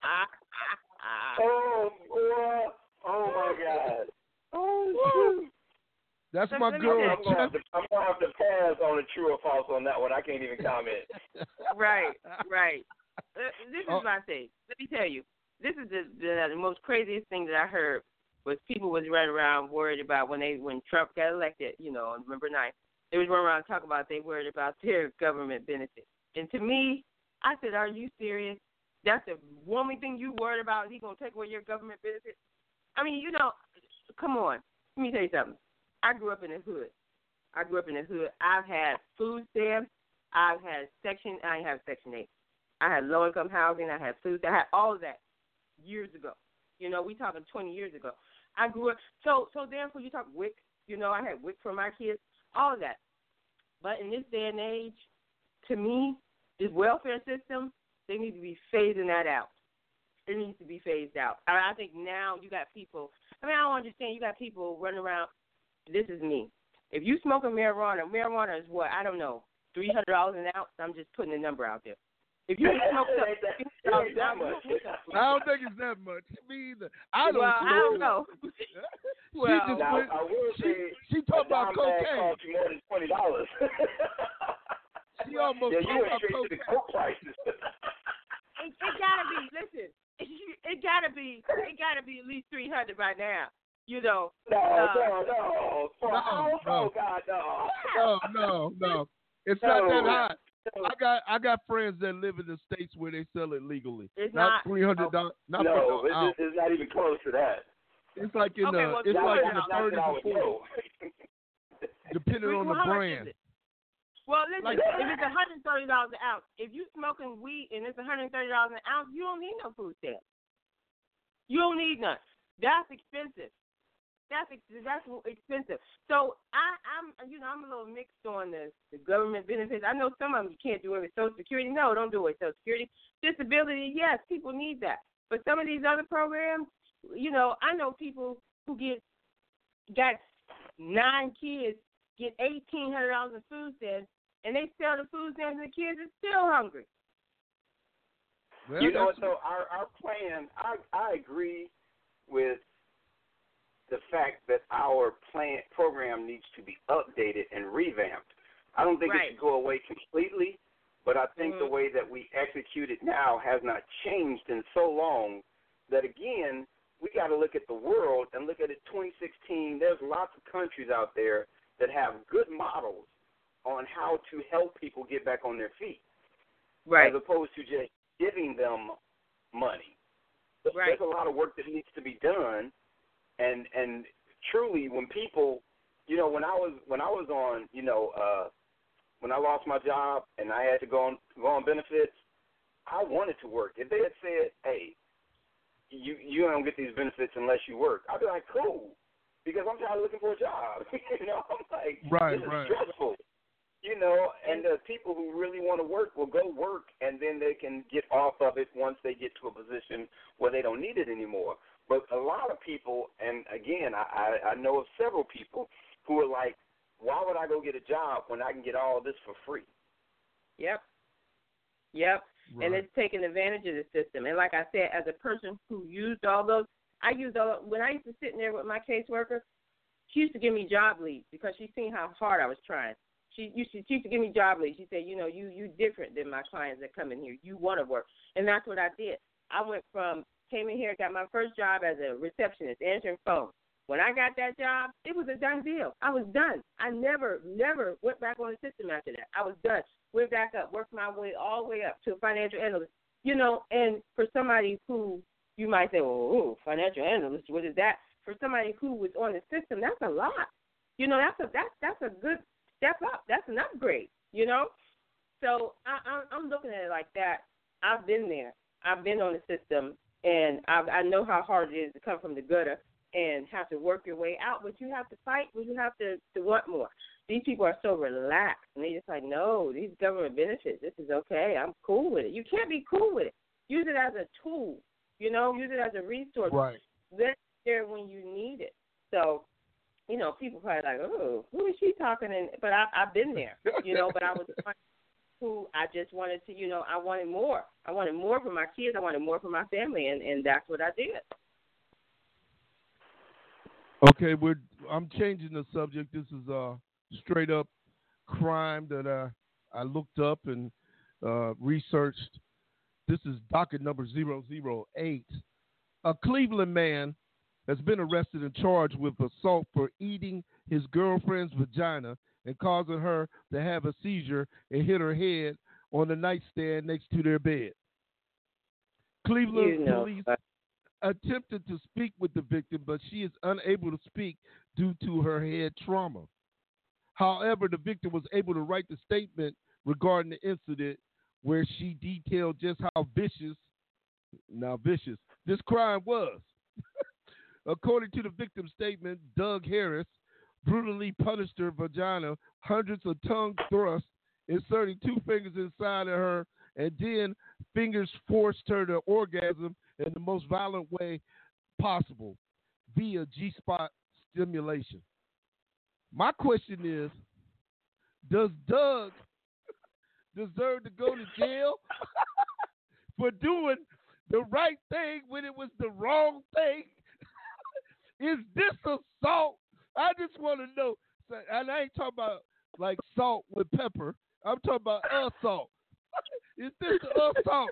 Oh, boy. Oh, my God. Oh, shoot. That's Let- my let me girl. tell you, I'm gonna, have Jeff. to, I'm gonna have to pass on the true or false on that one. I can't even comment. Right, right. Uh, this is Oh. my thing. Let me tell you. This is the, the the most craziest thing that I heard was people was running around worried about when they when Trump got elected, you know, on November ninth. They was running around talking about they worried about their government benefits. And to me, I said, are you serious? That's the only thing you worried about? He gonna take away your government benefits? I mean, you know, come on. Let me tell you something. I grew up in the hood. I grew up in the hood. I've had food stamps. I've had Section. I have Section eight. I had low income housing. I had food. I had all of that years ago. You know, we talking twenty years ago. I grew up. So, so therefore, you talk W I C. You know, I had W I C for my kids. All of that. But in this day and age, to me, this welfare system, they need to be phasing that out. It needs to be phased out. I, I think now you got people. I mean, I don't understand. You got people running around. This is me. If you smoke a marijuana, marijuana is what? I don't know, three hundred dollars an ounce? I'm just putting the number out there. If you smoke something, It fifty dollars ain't an that ounce, much. you don't need that. I don't think it's that much. Me either. I don't Well, smoke I don't it. know. She Well, just Now, went, I will she, say she a talked about dime bag cocaine. costs you more than twenty dollars. She almost Yeah, you talked went about straight to the cocaine. coke prices. It, it gotta be. Listen, it, it gotta be. It gotta be at least three hundred by now. You know. No, uh, no, no. For No, oh, no. oh, God, no. No, no, no. It's not that No. high. I got I got friends that live in the states where they sell it legally. It's not not- three hundred dollars. Not no, for it's, no ounce. it's not even close to that. It's like in Okay, the well, it's two like hundred in the That's thirties what I and would forties, know. depending on the Well, how much brand. is it? Well, listen, Like- if it's one hundred thirty dollars an ounce, if you smoking weed and it's one hundred thirty dollars an ounce, you don't need no food stamps. You don't need none. That's expensive. That's ex- that's expensive. So I, I'm, you know, I'm a little mixed on the, the government benefits. I know some of them you can't do it with Social Security. No, don't do it with Social Security. Disability, yes, people need that. But some of these other programs, you know, I know people who get got nine kids, get eighteen hundred dollars in food stamps, and they sell the food stamps, and the kids are still hungry. Well, You know what, that's- though? Our, our plan, I, I agree with the fact that our plan program needs to be updated and revamped. I don't think Right. it should go away completely, but I think the Mhm. way that we execute it now has not changed in so long that, again, we got to look at the world and look at it twenty sixteen. There's lots of countries out there that have good models on how to help people get back on their feet, Right. as opposed to just giving them money. There's Right. a lot of work that needs to be done. And and truly, when people, you know, when I was when I was on, you know, uh, when I lost my job and I had to go on go on benefits, I wanted to work. If they had said, "Hey, you you don't get these benefits unless you work," I'd be like, "Cool," because I'm tired of looking for a job. you know, I'm like, Right, this is right. stressful. You know, and the people who really want to work will go work, and then they can get off of it once they get to a position where they don't need it anymore. But a lot of people, and again, I, I, I know of several people who are like, why would I go get a job when I can get all this for free? Yep. Yep. Right. And it's taking advantage of the system. And like I said, as a person who used all those, I used all when I used to sit in there with my caseworker, she used to give me job leads because she seen how hard I was trying. She used to, she used to give me job leads. She said, you know, you you different than my clients that come in here. You want to work. And that's what I did. I went from, came in here, got my first job as a receptionist, answering phones. When I got that job, it was a done deal. I was done. I never, never went back on the system after that. I was done. Went back up, worked my way all the way up to a financial analyst. You know, and for somebody who you might say, well, ooh, financial analyst, what is that? For somebody who was on the system, that's a lot. You know, that's a that's that's a good step up. That's an upgrade. You know, so I, I'm, I'm looking at it like that. I've been there. I've been on the system, and I, I know how hard it is to come from the gutter and have to work your way out. But you have to fight. But you have to, to want more. These people are so relaxed, and they just like, no, these government benefits, this is okay. I'm cool with it. You can't be cool with it. Use it as a tool. You know, use it as a resource. Right. That's there when you need it. So, you know, people probably like, oh, who is she talking? And but I, I've been there, you know. But I was one who I just wanted to, you know, I wanted more. I wanted more for my kids. I wanted more for my family, and, and that's what I did. Okay, we're. I'm changing the subject. This is a straight up crime that I I looked up and uh, researched. This is docket number zero zero eight. A Cleveland man has been arrested and charged with assault for eating his girlfriend's vagina and causing her to have a seizure and hit her head on the nightstand next to their bed. Cleveland you know. police attempted to speak with the victim, but she is unable to speak due to her head trauma. However, the victim was able to write the statement regarding the incident where she detailed just how vicious, now vicious, this crime was. According to the victim's statement, Doug Harris brutally punished her vagina, hundreds of tongue thrusts, inserting two fingers inside of her, and then fingers forced her to orgasm in the most violent way possible via G-spot stimulation. My question is, does Doug deserve to go to jail for doing the right thing when it was the wrong thing? Is this assault? I just want to know. And I ain't talking about like salt with pepper. I'm talking about assault. Is this assault?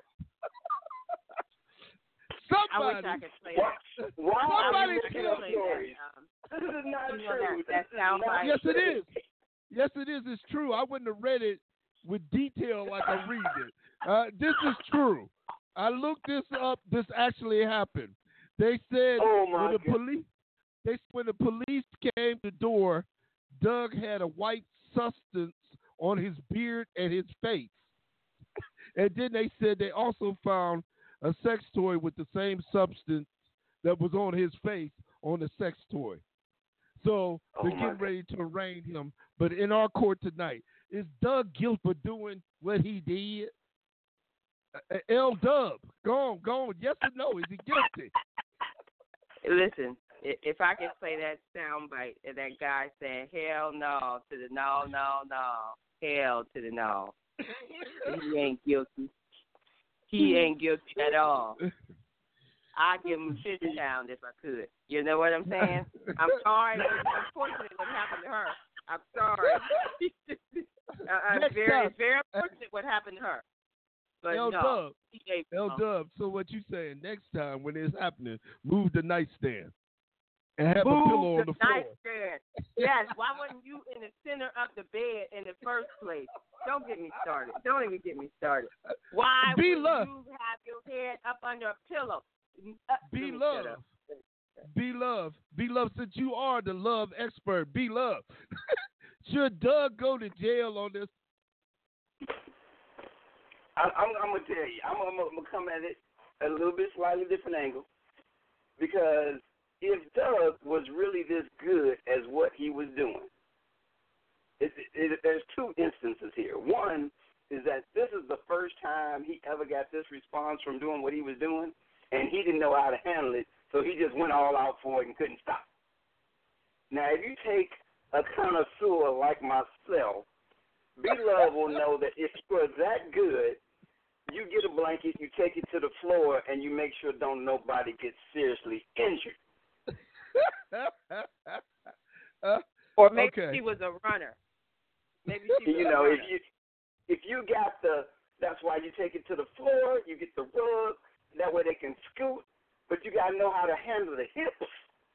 Somebody. I wish I could play that. Why Somebody are you making up stories? This is not You know true. that- that This is sounds not like- Yes, it true. is. Yes, it is. It's true. I wouldn't have read it with detail like I read it. Uh, this is true. I looked this up. This actually happened. They said Oh, my when the God. police they when the police came to the door, Doug had a white substance on his beard and his face. And then they said they also found a sex toy with the same substance that was on his face on the sex toy. So Oh, they're my getting God. ready to arraign him. But in our court tonight, is Doug guilty for doing what he did? Uh, L Dub, go on, go on. Yes or no? Is he guilty? Listen, i- if I could play that sound bite of that guy saying, hell no to the no, no, no, hell to the no. He ain't guilty. He ain't guilty at all. I'd give him fifty pounds if I could. You know what I'm saying? I'm sorry. It's unfortunate what happened to her. I'm sorry. uh, uh, Next very, time. it's very unfortunate what happened to her. But L no, Dub, he ain't L wrong. Dub. So what you saying? Next time when it's happening, move the nightstand and have Move a pillow the on the floor. nightstand. Yes, why wasn't you in the center of the bed in the first place? Don't get me started. Don't even get me started. Why Be would love. you have your head up under a pillow? Uh, Be let me love. shut up. Be love. Be love. Since you are the love expert, be love. Should Doug go to jail on this? I, I'm, I'm gonna tell you. I'm, I'm gonna come at it a little bit slightly different angle, because if Doug was really this good as what he was doing, it, it, it, there's two instances here. One is that this is the first time he ever got this response from doing what he was doing, and he didn't know how to handle it, so he just went all out for it and couldn't stop. Now, if you take a connoisseur like myself, B-Love will know that if you're that good, you get a blanket, you take it to the floor, and you make sure don't nobody get seriously injured. uh, Or maybe okay. she was a runner. Maybe she was You a know, runner. if you if you got the, that's why you take it to the floor, you get the rug, that way they can scoot, but you got to know how to handle the hips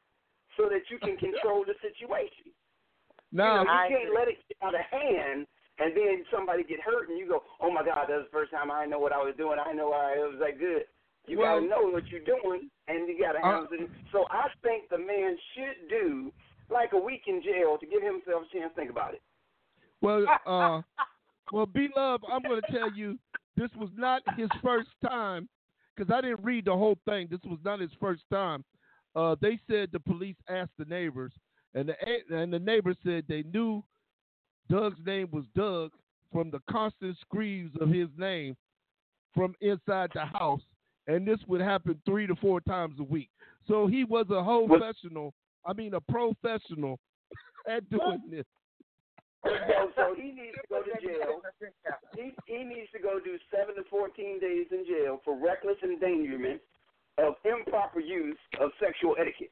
so that you can control the situation. Now, you know, I you can't agree. let it get out of hand and then somebody get hurt, and you go, oh, my God, that was the first time I didn't know what I was doing. I didn't know I, it was that good. You well, got to know what you're doing, and you got to handle it. So I think the man should do like a week in jail to give himself a chance to think about it. Well, uh, well, B-Love, I'm going to tell you, this was not his first time, because I didn't read the whole thing. This was not his first time. Uh, they said the police asked the neighbors, and the and the neighbors said they knew Doug's name was Doug from the constant screams of his name from inside the house, and this would happen three to four times a week. So he was a whole professional, I mean a professional at doing this. So, so he needs to go to jail. He, he needs to go do seven to fourteen days in jail for reckless endangerment of improper use of sexual etiquette.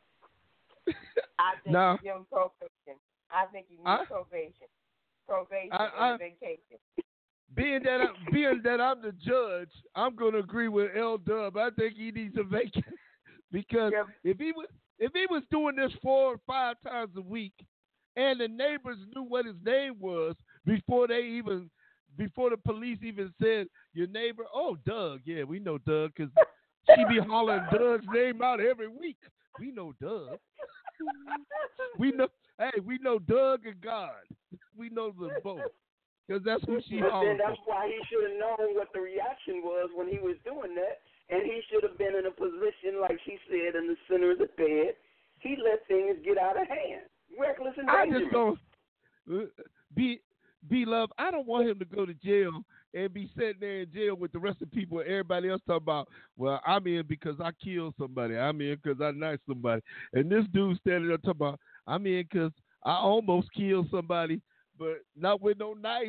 I think now, you give him probation. I think you need I, probation. Probation I, I, and vacation. Being that, I, being that I'm the judge, I'm going to agree with L Dub. I think he needs a vacation because yep. if he was if he was doing this four or five times a week, and the neighbors knew what his name was before they even, before the police even said, your neighbor, oh, Doug. Yeah, we know Doug because she be hollering Doug's name out every week. We know Doug. we know, hey, we know Doug and God. We know them both because that's who she But hollering then that's for. why he should have known what the reaction was when he was doing that, and he should have been in a position, like she said, in the center of the bed. He let things get out of hand. Reckless I endangerment. just don't uh, be be love. I don't want him to go to jail and be sitting there in jail with the rest of the people. And everybody else talking about, well, I'm in because I killed somebody. I'm in because I knifed somebody. And this dude standing there talking about, I'm in because I almost killed somebody, but not with no knife.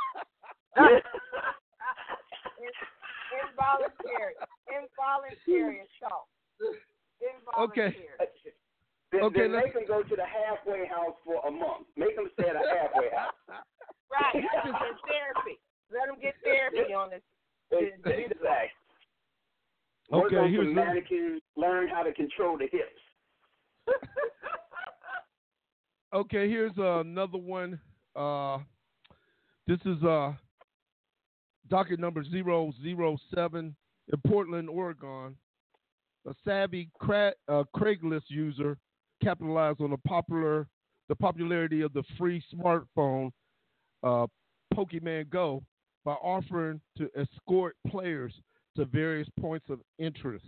Involuntary, involuntary assault. Involuntary. Okay. Then, okay, then make him go to the halfway house for a month. Make him stay at a halfway house. Right. Let him get therapy. Let him get therapy on this. Exactly. Okay, Work on here's some mannequins. Learn how to control the hips. Okay, here's uh, another one. Uh, this is uh, docket number zero zero seven in Portland, Oregon. A savvy cra- uh, Craigslist user capitalized on the popular the popularity of the free smartphone uh, Pokemon Go by offering to escort players to various points of interest.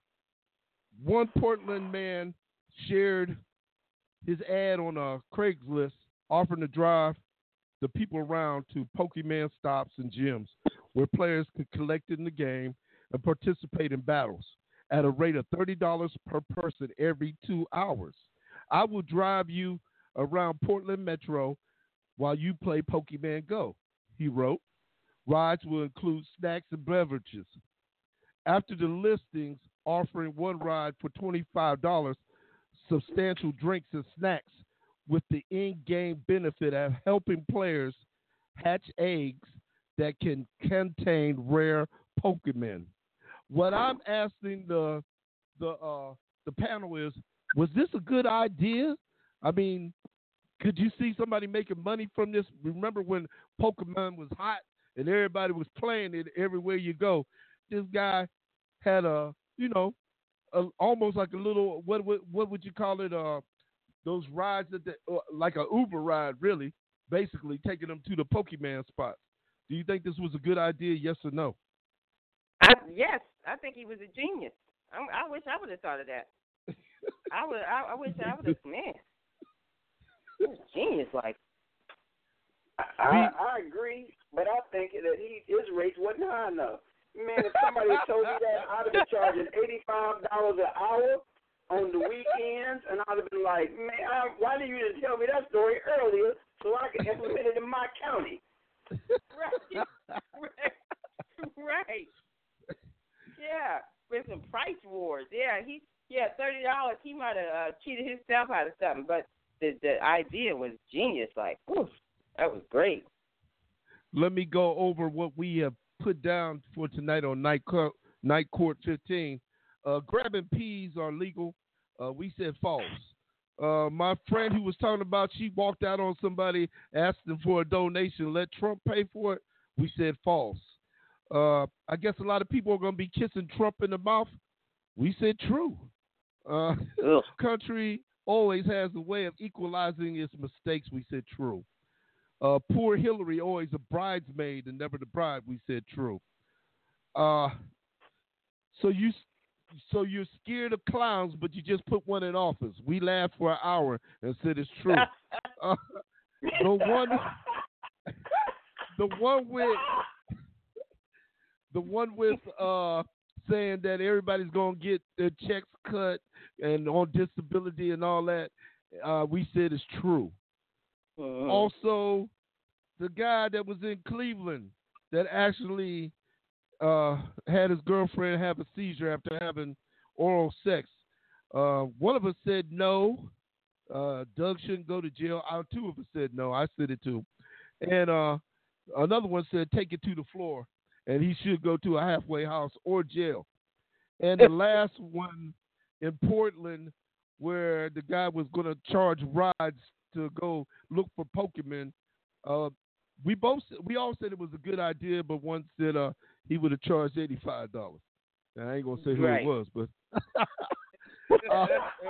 One Portland man shared his ad on a Craigslist offering to drive the people around to Pokemon stops and gyms where players could collect in the game and participate in battles at a rate of thirty dollars per person every two hours. I will drive you around Portland Metro while you play Pokemon Go, he wrote. Rides will include snacks and beverages. After the listings offering one ride for twenty-five dollars, substantial drinks and snacks with the in-game benefit of helping players hatch eggs that can contain rare Pokemon. What I'm asking the the uh, the panel is, was this a good idea? I mean, could you see somebody making money from this? Remember when Pokemon was hot and everybody was playing it everywhere you go? This guy had a, you know, a, almost like a little, what what what would you call it? Uh, those rides that they, uh, like a Uber ride, really, basically taking them to the Pokemon spots. Do you think this was a good idea? Yes or no? I, yes, I think he was a genius. I, I wish I would have thought of that. I would. I, I wish I would have. Man, he was genius. Like, I, I agree, but I think that he his rates wasn't high enough. Man, if somebody had told me that, I'd have been charging eighty-five dollars an hour on the weekends, and I'd have been like, man, I, why didn't you just tell me that story earlier so I could implement it in my county? right, right, right. Yeah, with some price wars. Yeah, he yeah thirty dollars. He might have uh, cheated himself out of something, but the the idea was genius. Like, oof, that was great. Let me go over what we have put down for tonight on Night Court, Night Court fifteen. Uh, grabbing peas are legal. Uh, we said false. Uh, my friend who was talking about she walked out on somebody asking for a donation, let Trump pay for it. We said false. Uh, I guess a lot of people are going to be kissing Trump in the mouth. We said true. Uh, country always has a way of equalizing its mistakes. We said true. Uh, poor Hillary, always a bridesmaid and never the bride. We said true. Uh, so you, so you're scared of clowns, but you just put one in office. We laughed for an hour and said it's true. Uh, the one, the one with, the one with uh, saying that everybody's gonna get their checks cut and on disability and all that. Uh, we said it's true. Uh-huh. Also, the guy that was in Cleveland that actually uh, had his girlfriend have a seizure after having oral sex. Uh, one of us said no. Uh, Doug shouldn't go to jail. Our two of us said no. I said it too. And uh, another one said take it to the floor, and he should go to a halfway house or jail. And the last one in Portland, where the guy was going to charge rides to go look for Pokemon, uh, we both we all said it was a good idea, but one said uh, he would have charged eighty-five dollars. Now, I ain't gonna say who right. it was, but uh,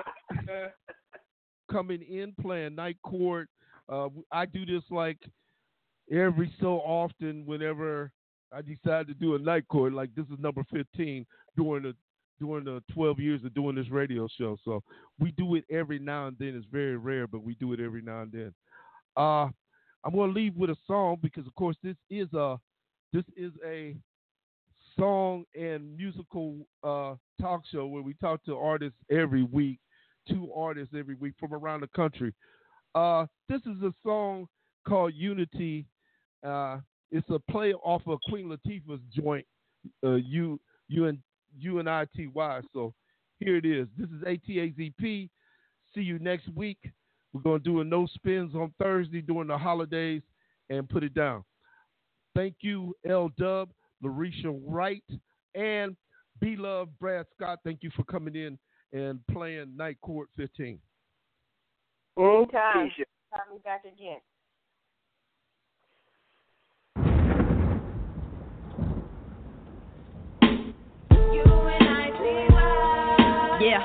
coming in playing night court. Uh, I do this like every so often whenever I decide to do a night court. Like this is number fifteen during the during the twelve years of doing this radio show. So we do it every now and then. It's very rare, but we do it every now and then. Uh, I'm going to leave with a song because, of course, this is a this is a song and musical uh, talk show where we talk to artists every week, two artists every week from around the country. Uh, this is a song called Unity. Uh, it's a play off of Queen Latifah's joint, uh, U U N U N I T Y. So here it is. This is A T A Z P. See you next week. We're going to do a no spins on Thursday during the holidays and put it down. Thank you, L Dub, Larisha Wright, and B-Love Brad Scott. Thank you for coming in and playing Night Court fifteen. Anytime. Have me back again. Yeah.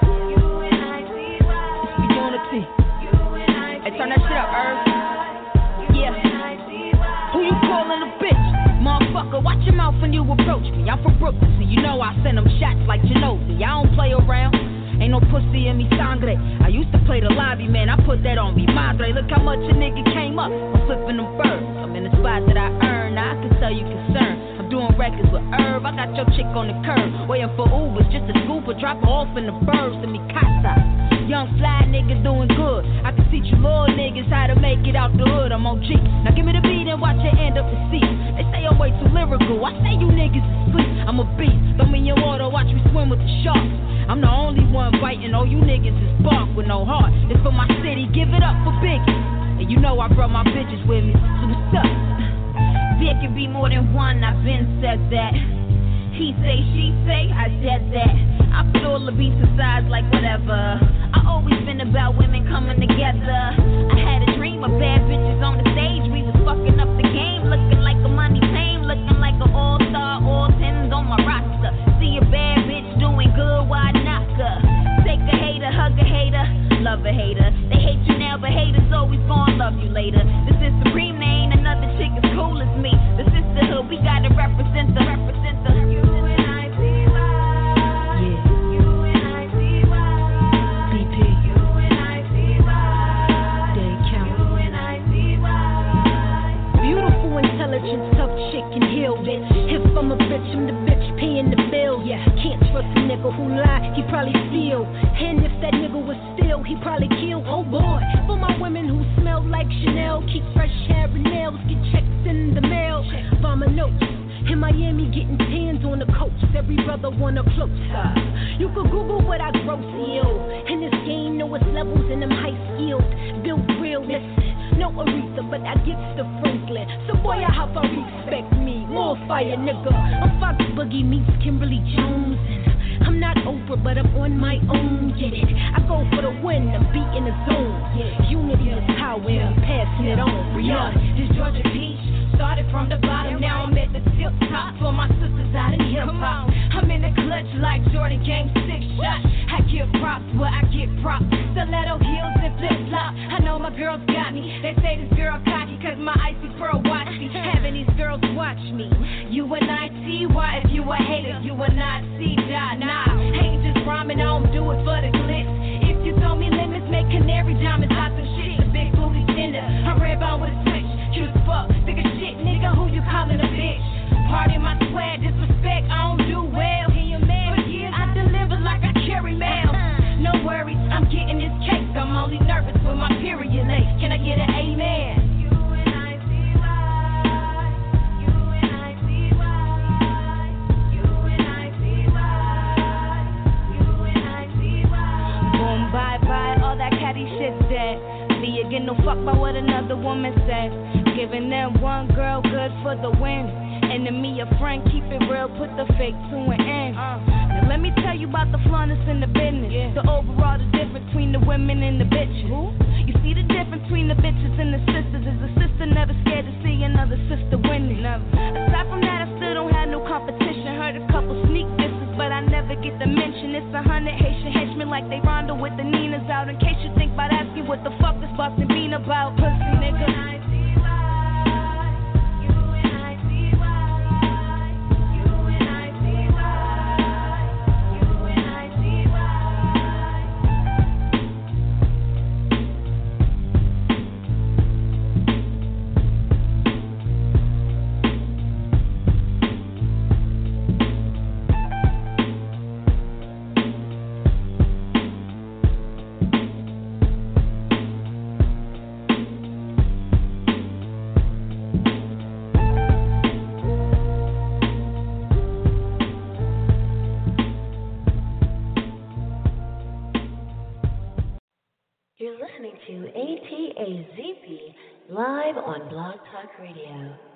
It's Unity. Hey, turn that shit up, Irv. Yeah. Who you calling a bitch? Motherfucker, watch your mouth when you approach me. I'm from Brooklyn, so you know I send them shots like Ginobili. I don't play around. Ain't no pussy in me sangre. I used to play the lobby, man. I put that on me madre. Look how much a nigga came up. I'm flipping them birds. I'm in the spot that I earn. Now I can tell you concern. I'm doing records with Irv. I got your chick on the curb. Waiting for Ubers just to scoop her. Drop her off in the burbs to me casa. Young fly nigga doing good. I can teach you little niggas how to make it out the hood. I'm on G. Now give me the beat and watch it end up the seat. They say I'm way too lyrical. I say you niggas asleep. I'm a beast. Throw me in your water. Watch me swim with the sharks. I'm the only one biting. All you niggas is bark with no heart. It's for my city. Give it up for Biggie. And you know I brought my bitches with me. So what's up? There can be more than one. I've been said that. He say, she say, I said that. I put all the beats aside like whatever. I always been about women coming together. I had a dream of bad bitches on the stage. We was fucking up the game, looking like a money pain, looking like an all-star, all tens on my roster. See a bad bitch doing good, why knock her? Take a hater, hug a hater, love a hater. They hate you now, but haters always gonna love you later. This is Supreme, there ain't another chick as cool as me. The sisterhood, we gotta represent the, represent the. Tough chick and healed it. If I'm a bitch, I'm the bitch paying the bill. Yeah, can't trust a nigga who lie, he probably steal. And if that nigga was still, he probably kill. Oh boy, for my women who smell like Chanel, keep fresh hair and nails, get checks in the mail. Farmer notes. In Miami, getting tans on the coast. Every brother want a close up. You could Google what I gross yield. In this game, know it's levels and them high skills. Built real, listen, no Aretha, but I get the Franklin. So boy, I hope I respect me. More fire, nigga. I'm Fox Boogie meets Kimberly Jones. And I'm not over, but I'm on my own. Get it? I go for the win, I'm beating the zone. Yeah, unity is power, I'm passing it on. Yeah, this Georgia Peach started from the bottom, now I'm at the tip top for my sisters out in hip hop. I'm in the clutch like Jordan game six shots. I give props where I get props. Stiletto heels and flip flop. I know my girls got me. They say this girl cocky cause my icy pearl watch me. Having these girls watch me. You and I see why if you a hater, you a Nazi. Die nah. Ain't just rhyming, I don't do it for the glitz. If you throw me limits, make canary diamonds out some shit. The big booty tender. I'm red bone with a switch. Cute as fuck. Big as shit, nigga. Who you calling a bitch? Pardon my swag, disrespect, I don't do well. For years I deliver like I carry mail. No worries, I'm getting this cake. I'm only nervous when my period late. Can I get an amen? Boom, bye bye, all that catty shit dead. Me again, no fuck by what another woman said. Giving them one girl good for the win. Enemy, a friend, keep it real, put the fake to an end. Uh, now let me tell you about the flawness in the business. Yeah. The overall, the difference between the women and the bitches. Who? You see the difference between the bitches and the sisters. Is a sister never scared to see another sister winning. Never. Aside from that, I still don't have no competition. Heard a couple sneak disses, but I never get to mention. It's a hundred Haitian henchmen like they rondo with the Ninas out. In case you think about asking what the fuck this Boston Bean about, pussy nigga. You're listening to A T A Z P live on Blog Talk Radio.